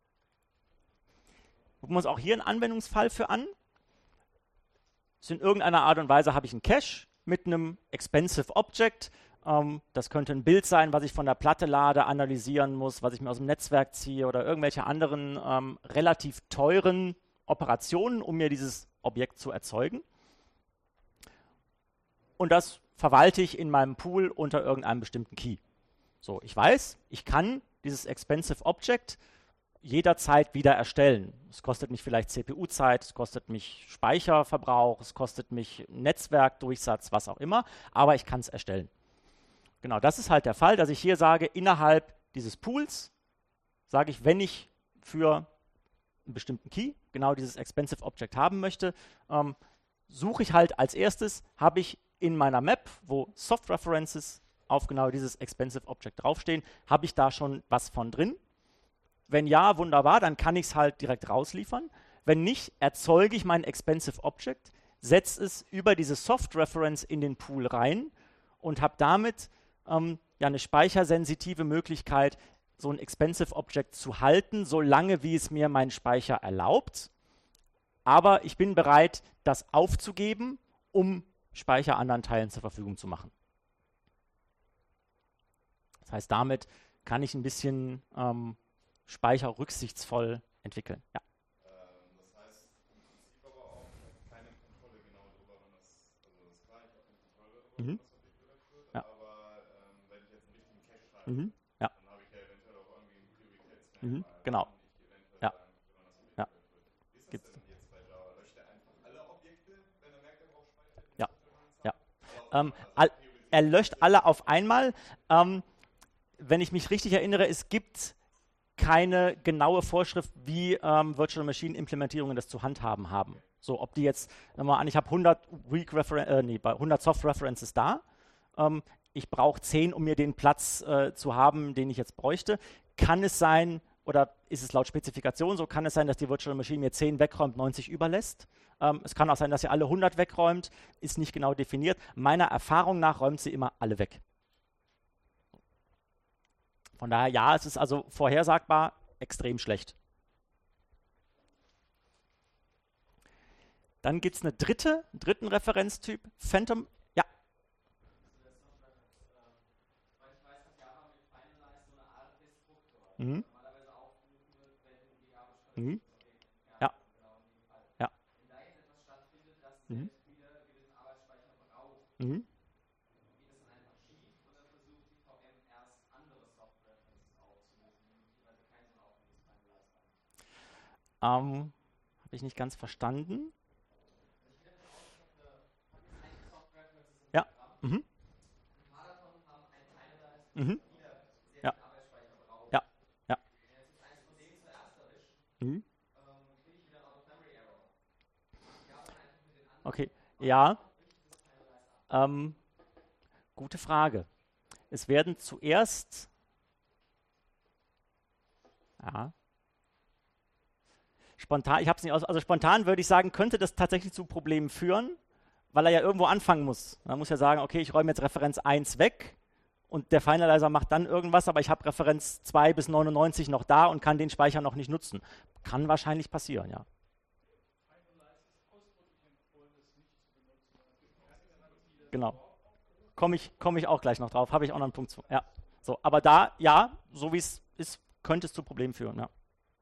Gucken wir uns auch hier einen Anwendungsfall für an. In irgendeiner Art und Weise habe ich einen Cache mit einem expensive Object. Das könnte ein Bild sein, was ich von der Platte lade, analysieren muss, was ich mir aus dem Netzwerk ziehe oder irgendwelche anderen relativ teuren Operationen, um mir dieses Objekt zu erzeugen. Und das verwalte ich in meinem Pool unter irgendeinem bestimmten Key. So, ich weiß, ich kann dieses expensive Object jederzeit wieder erstellen. Es kostet mich vielleicht CPU-Zeit, es kostet mich Speicherverbrauch, es kostet mich Netzwerkdurchsatz, was auch immer, aber ich kann es erstellen. Genau, das ist halt der Fall, dass ich hier sage, innerhalb dieses Pools, sage ich, wenn ich für einen bestimmten Key genau dieses Expensive Object haben möchte, suche ich halt als erstes, habe ich in meiner Map, wo Soft References auf genau dieses Expensive Object draufstehen, habe ich da schon was von drin. Wenn ja, wunderbar, dann kann ich es halt direkt rausliefern. Wenn nicht, erzeuge ich mein Expensive Object, setze es über diese Soft Reference in den Pool rein und habe damit ja eine speichersensitive Möglichkeit, so ein Expensive Object zu halten, solange wie es mir mein Speicher erlaubt. Aber ich bin bereit, das aufzugeben, um Speicher anderen Teilen zur Verfügung zu machen. Das heißt, damit kann ich ein bisschen Speicher rücksichtsvoll entwickeln. Ja. Das heißt, im Prinzip aber auch keine Kontrolle genau darüber, wenn das, also das ist klar, ich habe keine Kontrolle darüber, wenn das Objekt gelöscht wird, Ja. aber wenn ich jetzt einen richtigen Cache schreibe, Ja. dann habe ich ja eventuell auch irgendwie einen Prioritätsmerkmal. Genau. Kann ich eventuell Ja. sagen, wenn das Objekt Ja. gelöscht wird. Wie ist das Gibt's. denn jetzt bei Java? Löscht er einfach alle Objekte, wenn er merkt, er braucht Speicher? Ja. Ja. Also Er löscht alle auf einmal. Wenn ich mich richtig erinnere, es gibt keine genaue Vorschrift, wie Virtual Machine Implementierungen das zu handhaben haben. So, ob die jetzt, nehmen wir mal an, ich habe 100 Soft References da. Ich brauche 10, um mir den Platz zu haben, den ich jetzt bräuchte. Kann es sein, oder ist es laut Spezifikation so, kann es sein, dass die Virtual Machine mir 10 wegräumt, 90 überlässt? Es kann auch sein, dass sie alle 100 wegräumt, ist nicht genau definiert. Meiner Erfahrung nach räumt sie immer alle weg. Von daher, ja, es ist also vorhersagbar extrem schlecht. Dann gibt es einen dritten Referenztyp, Phantom. Ja. Mhm. Mhm. Ja. Ja. Mhm. Mhm. Habe ich nicht ganz verstanden. Ja. Mhm. Mhm. Ja. Ja. Ja. Mhm. Okay. Ja. Gute Frage. Es werden zuerst. Ja. Spontan, ich habe es nicht aus, also spontan würde ich sagen, könnte das tatsächlich zu Problemen führen, weil er ja irgendwo anfangen muss. Man muss ja sagen, okay, ich räume jetzt Referenz 1 weg und der Finalizer macht dann irgendwas, aber ich habe Referenz 2 bis 99 noch da und kann den Speicher noch nicht nutzen. Kann wahrscheinlich passieren, ja. Genau. Komme ich auch gleich noch drauf, habe ich auch noch einen Punkt zu. Ja. So, aber da, ja, so wie es ist, könnte es zu Problemen führen, ja.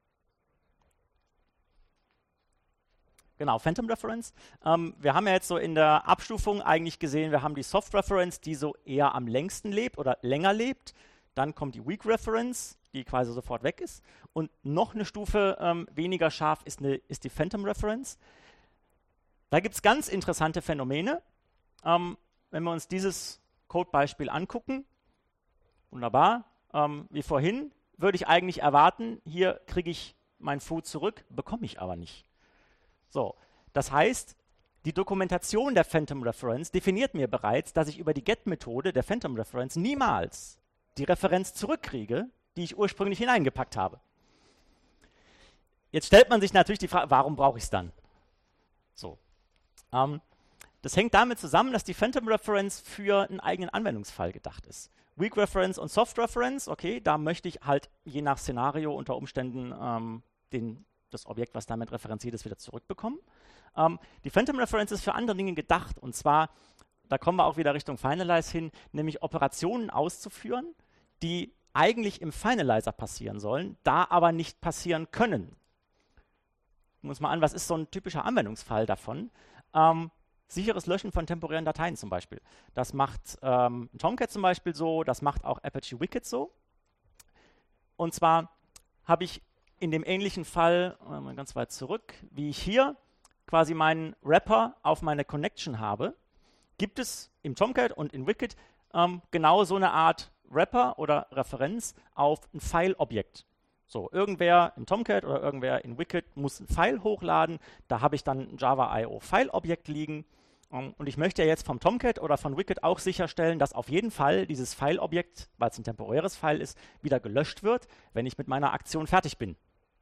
Genau, Phantom Reference. Wir haben ja jetzt so in der Abstufung eigentlich gesehen, wir haben die Soft Reference, die so eher am längsten lebt oder länger lebt. Dann kommt die Weak Reference, die quasi sofort weg ist. Und noch eine Stufe weniger scharf ist die Phantom Reference. Da gibt es ganz interessante Phänomene. Wenn wir uns dieses Codebeispiel angucken, wunderbar, wie vorhin, würde ich eigentlich erwarten, hier kriege ich mein Foo zurück, bekomme ich aber nicht. So, das heißt, die Dokumentation der Phantom Reference definiert mir bereits, dass ich über die Get-Methode der Phantom Reference niemals die Referenz zurückkriege, die ich ursprünglich hineingepackt habe. Jetzt stellt man sich natürlich die Frage, warum brauche ich es dann? So, das hängt damit zusammen, dass die Phantom Reference für einen eigenen Anwendungsfall gedacht ist. Weak Reference und Soft Reference, okay, da möchte ich halt je nach Szenario unter Umständen das Objekt, was damit referenziert ist, wieder zurückbekommen. Die Phantom Reference ist für andere Dinge gedacht, und zwar, da kommen wir auch wieder Richtung Finalize hin, nämlich Operationen auszuführen, die eigentlich im Finalizer passieren sollen, da aber nicht passieren können. Gucken wir uns mal an, was ist so ein typischer Anwendungsfall davon? Sicheres Löschen von temporären Dateien zum Beispiel. Das macht Tomcat zum Beispiel so, das macht auch Apache Wicked so. Und zwar habe ich in dem ähnlichen Fall, mal ganz weit zurück, wie ich hier quasi meinen Wrapper auf meine Connection habe, gibt es im Tomcat und in Wicked genau so eine Art Wrapper oder Referenz auf ein File-Objekt. So, irgendwer in Tomcat oder irgendwer in Wicked muss ein File hochladen, da habe ich dann ein Java.io File-Objekt liegen und ich möchte jetzt vom Tomcat oder von Wicked auch sicherstellen, dass auf jeden Fall dieses File-Objekt, weil es ein temporäres File ist, wieder gelöscht wird, wenn ich mit meiner Aktion fertig bin.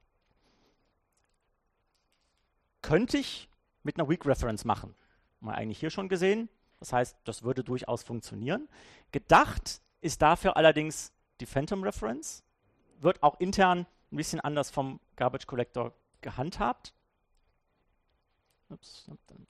Könnte ich mit einer Weak Reference machen. Haben wir eigentlich hier schon gesehen. Das heißt, das würde durchaus funktionieren. Gedacht ist dafür allerdings die Phantom Reference. Wird auch intern ein bisschen anders vom Garbage Collector gehandhabt. Ups.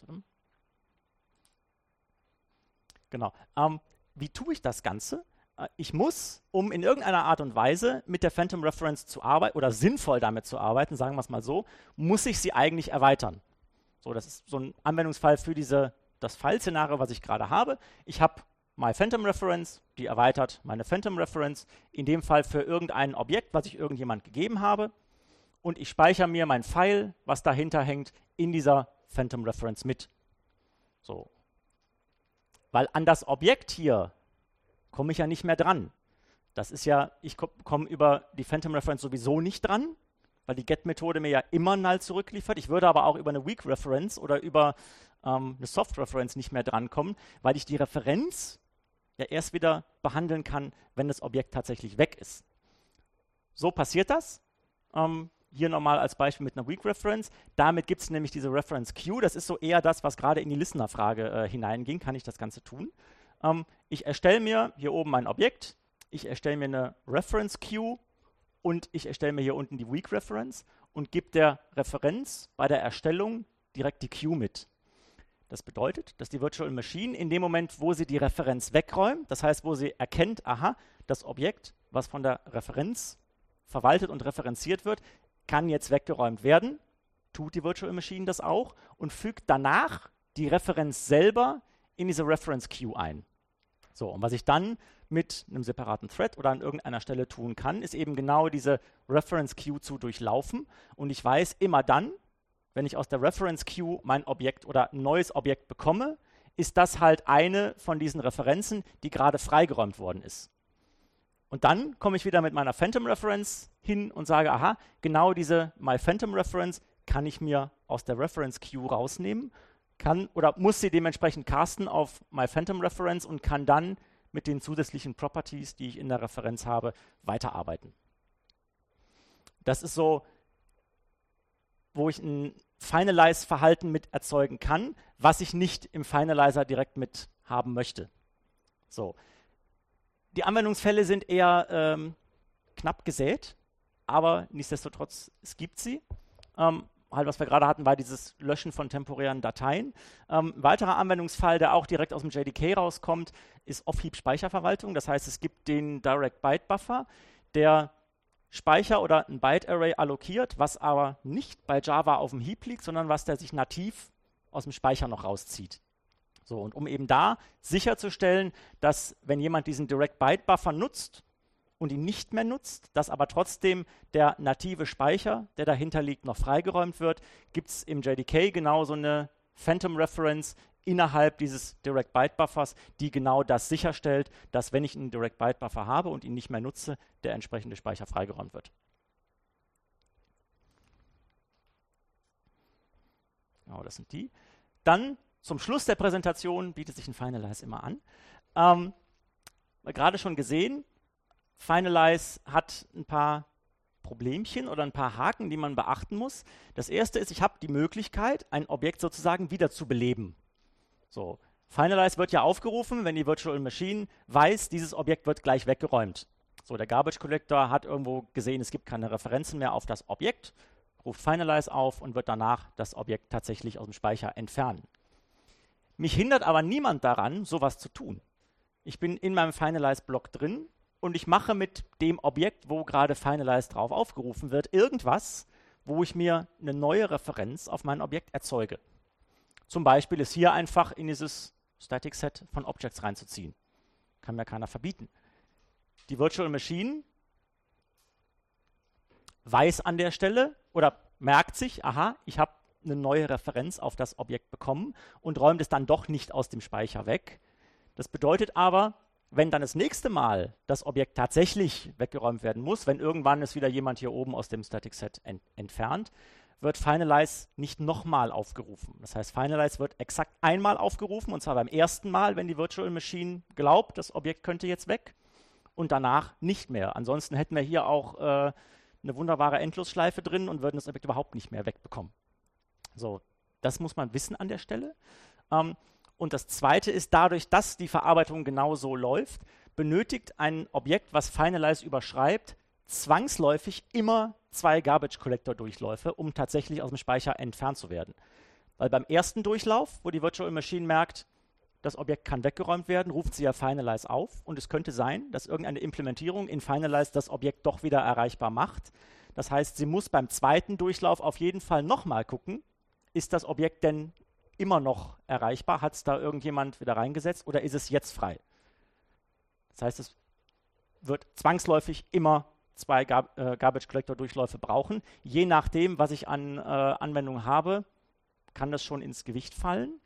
Genau. Wie tue ich das Ganze? Ich muss, um in irgendeiner Art und Weise mit der Phantom Reference zu arbeiten oder sinnvoll damit zu arbeiten, sagen wir es mal so, muss ich sie eigentlich erweitern. So, das ist so ein Anwendungsfall für das File-Szenario, was ich gerade habe. Ich habe my Phantom Reference, die erweitert meine Phantom Reference, in dem Fall für irgendein Objekt, was ich irgendjemand gegeben habe. Und ich speichere mir mein File, was dahinter hängt, in dieser Phantom Reference mit. So. Weil an das Objekt hier komme ich ja nicht mehr dran. Das ist ja, ich komme über die Phantom Reference sowieso nicht dran, weil die Get-Methode mir ja immer null zurückliefert. Ich würde aber auch über eine Weak Reference oder über eine Soft Reference nicht mehr drankommen, weil ich die Referenz ja erst wieder behandeln kann, wenn das Objekt tatsächlich weg ist. So passiert das. Hier nochmal als Beispiel mit einer Weak Reference. Damit gibt es nämlich diese Reference Queue. Das ist so eher das, was gerade in die Listener-Frage hineinging. Kann ich das Ganze tun? Ich erstelle mir hier oben mein Objekt. ich erstelle mir eine Reference Queue und ich erstelle mir hier unten die Weak Reference und gebe der Referenz bei der Erstellung direkt die Queue mit. Das bedeutet, dass die Virtual Machine in dem Moment, wo sie die Referenz wegräumt, das heißt, wo sie erkennt, aha, das Objekt, was von der Referenz verwaltet und referenziert wird, kann jetzt weggeräumt werden, tut die Virtual Machine das auch und fügt danach die Referenz selber in diese Reference Queue ein. So, und was ich dann mit einem separaten Thread oder an irgendeiner Stelle tun kann, ist eben genau diese Reference Queue zu durchlaufen und ich weiß immer dann, wenn ich aus der Reference Queue mein Objekt oder ein neues Objekt bekomme, ist das halt eine von diesen Referenzen, die gerade freigeräumt worden ist. Und dann komme ich wieder mit meiner Phantom Reference hin und sage, aha, genau diese My Phantom Reference kann ich mir aus der Reference Queue rausnehmen, kann oder muss sie dementsprechend casten auf My Phantom Reference und kann dann mit den zusätzlichen Properties, die ich in der Referenz habe, weiterarbeiten. Das ist so, wo ich ein Finalize-Verhalten mit erzeugen kann, was ich nicht im Finalizer direkt mit haben möchte. So. Die Anwendungsfälle sind eher knapp gesät, aber nichtsdestotrotz, es gibt sie. Halt, was wir gerade hatten, war dieses Löschen von temporären Dateien. Ein weiterer Anwendungsfall, der auch direkt aus dem JDK rauskommt, ist Off-Heap-Speicherverwaltung. Das heißt, es gibt den Direct Byte Buffer, der Speicher oder ein Byte-Array allokiert, was aber nicht bei Java auf dem Heap liegt, sondern was der sich nativ aus dem Speicher noch rauszieht. So, und um eben da sicherzustellen, dass wenn jemand diesen Direct Byte Buffer nutzt und ihn nicht mehr nutzt, dass aber trotzdem der native Speicher, der dahinter liegt, noch freigeräumt wird, gibt es im JDK genau so eine Phantom Reference innerhalb dieses Direct Byte Buffers, die genau das sicherstellt, dass wenn ich einen Direct Byte Buffer habe und ihn nicht mehr nutze, der entsprechende Speicher freigeräumt wird. Genau, das sind die. Dann zum Schluss der Präsentation bietet sich ein Finalize immer an. Gerade schon gesehen, Finalize hat ein paar Problemchen oder ein paar Haken, die man beachten muss. Das erste ist, ich habe die Möglichkeit, ein Objekt sozusagen wieder zu beleben. So, Finalize wird ja aufgerufen, wenn die Virtual Machine weiß, dieses Objekt wird gleich weggeräumt. So, der Garbage Collector hat irgendwo gesehen, es gibt keine Referenzen mehr auf das Objekt, ruft Finalize auf und wird danach das Objekt tatsächlich aus dem Speicher entfernen. Mich hindert aber niemand daran, sowas zu tun. Ich bin in meinem Finalize-Block drin und ich mache mit dem Objekt, wo gerade Finalize drauf aufgerufen wird, irgendwas, wo ich mir eine neue Referenz auf mein Objekt erzeuge. Zum Beispiel ist hier einfach in dieses Static Set von Objects reinzuziehen. Kann mir keiner verbieten. Die Virtual Machine weiß an der Stelle oder merkt sich, aha, ich habe eine neue Referenz auf das Objekt bekommen und räumt es dann doch nicht aus dem Speicher weg. Das bedeutet aber, wenn dann das nächste Mal das Objekt tatsächlich weggeräumt werden muss, wenn irgendwann es wieder jemand hier oben aus dem Static Set entfernt, wird Finalize nicht nochmal aufgerufen. Das heißt, Finalize wird exakt einmal aufgerufen, und zwar beim ersten Mal, wenn die Virtual Machine glaubt, das Objekt könnte jetzt weg, und danach nicht mehr. Ansonsten hätten wir hier auch eine wunderbare Endlosschleife drin und würden das Objekt überhaupt nicht mehr wegbekommen. So, das muss man wissen an der Stelle. Und das Zweite ist, dadurch, dass die Verarbeitung genau so läuft, benötigt ein Objekt, was Finalize überschreibt, zwangsläufig immer 2 Garbage Collector Durchläufe, um tatsächlich aus dem Speicher entfernt zu werden. Weil beim ersten Durchlauf, wo die Virtual Machine merkt, das Objekt kann weggeräumt werden, ruft sie ja Finalize auf und es könnte sein, dass irgendeine Implementierung in Finalize das Objekt doch wieder erreichbar macht. Das heißt, sie muss beim zweiten Durchlauf auf jeden Fall nochmal gucken, ist das Objekt denn immer noch erreichbar? Hat es da irgendjemand wieder reingesetzt oder ist es jetzt frei? Das heißt, es wird zwangsläufig immer 2 Garbage Collector Durchläufe brauchen. Je nachdem, was ich an Anwendungen habe, kann das schon ins Gewicht fallen.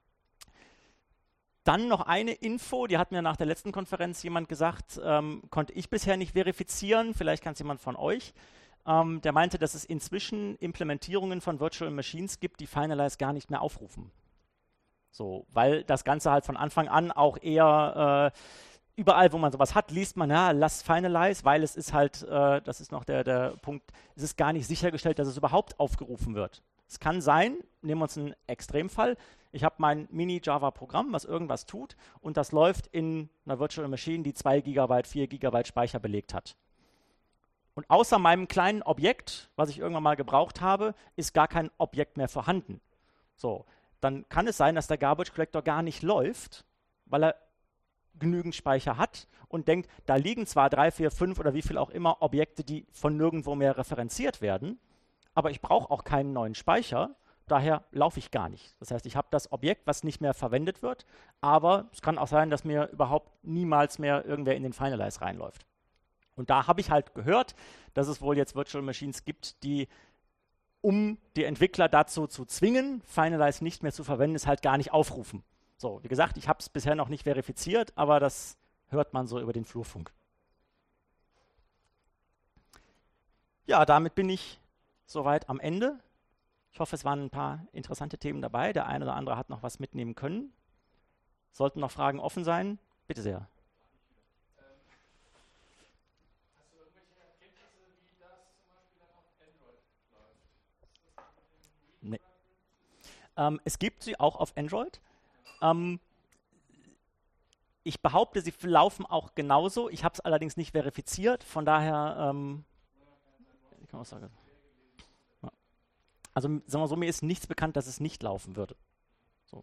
Dann noch eine Info, die hat mir nach der letzten Konferenz jemand gesagt, konnte ich bisher nicht verifizieren, vielleicht kann es jemand von euch. Der meinte, dass es inzwischen Implementierungen von Virtual Machines gibt, die Finalize gar nicht mehr aufrufen. So, weil das Ganze halt von Anfang an auch eher überall, wo man sowas hat, liest man, ja, lass Finalize, weil es ist halt, das ist noch der Punkt, es ist gar nicht sichergestellt, dass es überhaupt aufgerufen wird. Es kann sein, nehmen wir uns einen Extremfall, ich habe mein Mini-Java-Programm, was irgendwas tut und das läuft in einer Virtual Machine, die 2 GB, 4 GB Speicher belegt hat. Und außer meinem kleinen Objekt, was ich irgendwann mal gebraucht habe, ist gar kein Objekt mehr vorhanden. So, dann kann es sein, dass der Garbage Collector gar nicht läuft, weil er genügend Speicher hat und denkt, da liegen zwar 3, 4, 5 oder wie viel auch immer Objekte, die von nirgendwo mehr referenziert werden, aber ich brauche auch keinen neuen Speicher, daher laufe ich gar nicht. Das heißt, ich habe das Objekt, was nicht mehr verwendet wird, aber es kann auch sein, dass mir überhaupt niemals mehr irgendwer in den Finalize reinläuft. Und da habe ich halt gehört, dass es wohl jetzt Virtual Machines gibt, die, um die Entwickler dazu zu zwingen, Finalize nicht mehr zu verwenden, es halt gar nicht aufrufen. So, wie gesagt, ich habe es bisher noch nicht verifiziert, aber das hört man so über den Flurfunk. Ja, damit bin ich soweit am Ende. Ich hoffe, es waren ein paar interessante Themen dabei. Der eine oder andere hat noch was mitnehmen können. Sollten noch Fragen offen sein, bitte sehr. Hast du irgendwelche Erkenntnisse, wie das zum Beispiel dann auf Android läuft? Nee. Es gibt sie auch auf Android. Ich behaupte, sie laufen auch genauso. Ich habe es allerdings nicht verifiziert, von daher ich kann auch sagen. Ja. Also sagen wir so, mir ist nichts bekannt, dass es nicht laufen würde. So.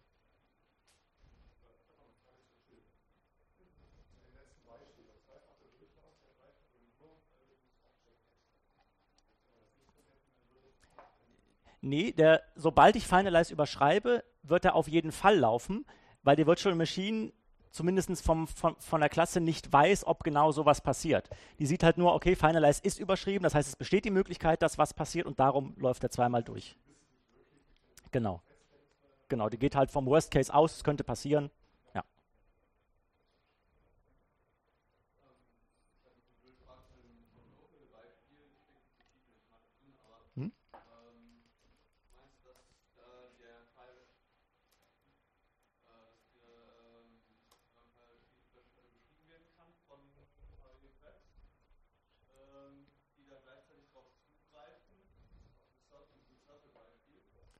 Nee, sobald ich Finalize überschreibe, wird er auf jeden Fall laufen, weil die Virtual Machine zumindest von der Klasse nicht weiß, ob genau sowas passiert. Die sieht halt nur, okay, Finalize ist überschrieben, das heißt, es besteht die Möglichkeit, dass was passiert und darum läuft er zweimal durch. Genau. Genau, die geht halt vom Worst Case aus, es könnte passieren. Ja. Hm? Die da gleichzeitig drauf zugreifen, auf ein Circle-Beispiel.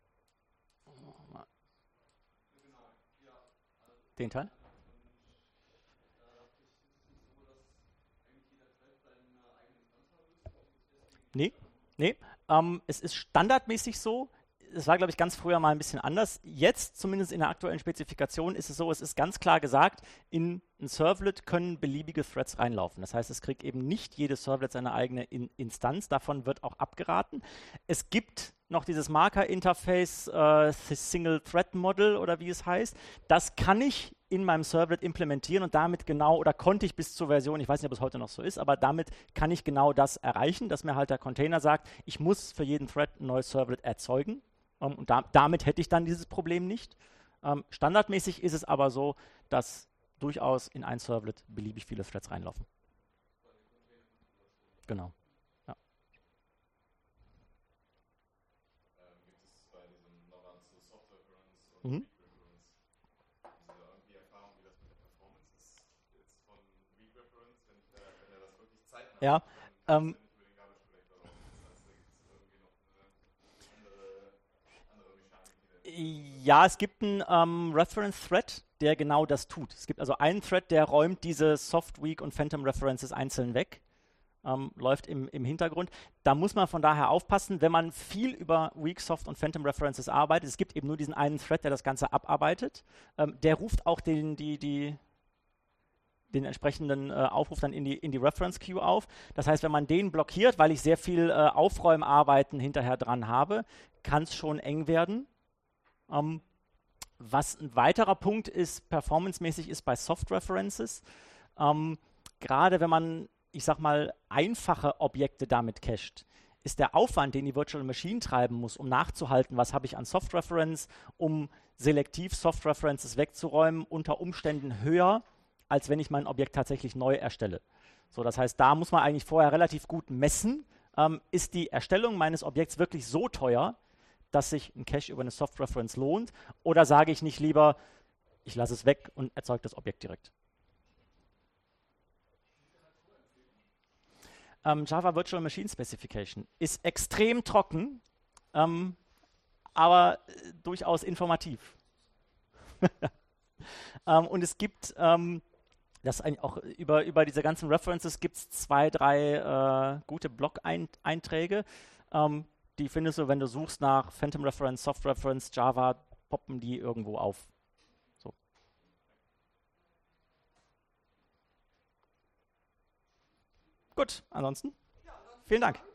Genau, ja. Den Teil? Da dachte ich, ist es so, dass eigentlich jeder Thread seine eigene Instanz haben müsste? Nee. Es ist standardmäßig so. Es war, glaube ich, ganz früher mal ein bisschen anders. Jetzt, zumindest in der aktuellen Spezifikation, ist es so, es ist ganz klar gesagt, in ein Servlet können beliebige Threads reinlaufen. Das heißt, es kriegt eben nicht jedes Servlet seine eigene Instanz. Davon wird auch abgeraten. Es gibt noch dieses Marker-Interface, Single Thread Model oder wie es heißt. Das kann ich in meinem Servlet implementieren und damit genau, oder konnte ich bis zur Version, ich weiß nicht, ob es heute noch so ist, aber damit kann ich genau das erreichen, dass mir halt der Container sagt, ich muss für jeden Thread ein neues Servlet erzeugen. Und damit hätte ich dann dieses Problem nicht. Standardmäßig ist es aber so, dass durchaus in ein Servlet beliebig viele Threads reinlaufen. Genau. Ja. Gibt es bei diesem Novan zu Soft Reference und Weak Reference irgendwie Erfahrung, wie das mit der Performance ist? Jetzt von Weak Reference, wenn er das wirklich zeitnah Ja. macht, über den Garbage Collector raus. Das heißt, da gibt es irgendwie noch eine andere Mechanik, die Ja, es gibt einen Reference-Thread, der genau das tut. Es gibt also einen Thread, der räumt diese Soft, Weak und Phantom References einzeln weg. Läuft im Hintergrund. Da muss man von daher aufpassen, wenn man viel über Weak, Soft und Phantom References arbeitet. Es gibt eben nur diesen einen Thread, der das Ganze abarbeitet. Der ruft auch den entsprechenden Aufruf dann in die Reference Queue auf. Das heißt, wenn man den blockiert, weil ich sehr viel Aufräumarbeiten hinterher dran habe, kann es schon eng werden. Was ein weiterer Punkt ist, performancemäßig ist bei Soft References, gerade wenn man, ich sag mal, einfache Objekte damit cached, ist der Aufwand, den die Virtual Machine treiben muss, um nachzuhalten, was habe ich an Soft Reference, um selektiv Soft References wegzuräumen, unter Umständen höher, als wenn ich mein Objekt tatsächlich neu erstelle. So, das heißt, da muss man eigentlich vorher relativ gut messen, ist die Erstellung meines Objekts wirklich so teuer, dass sich ein Cache über eine Soft Reference lohnt, oder sage ich nicht lieber, ich lasse es weg und erzeuge das Objekt direkt. Java Virtual Machine Specification ist extrem trocken. aber durchaus informativ. Und es gibt, das eigentlich auch über diese ganzen References gibt es 2, 3 gute Blog-Einträge. Die findest du, wenn du suchst nach Phantom Reference, Soft Reference, Java, poppen die irgendwo auf. So. Gut, ansonsten vielen Dank.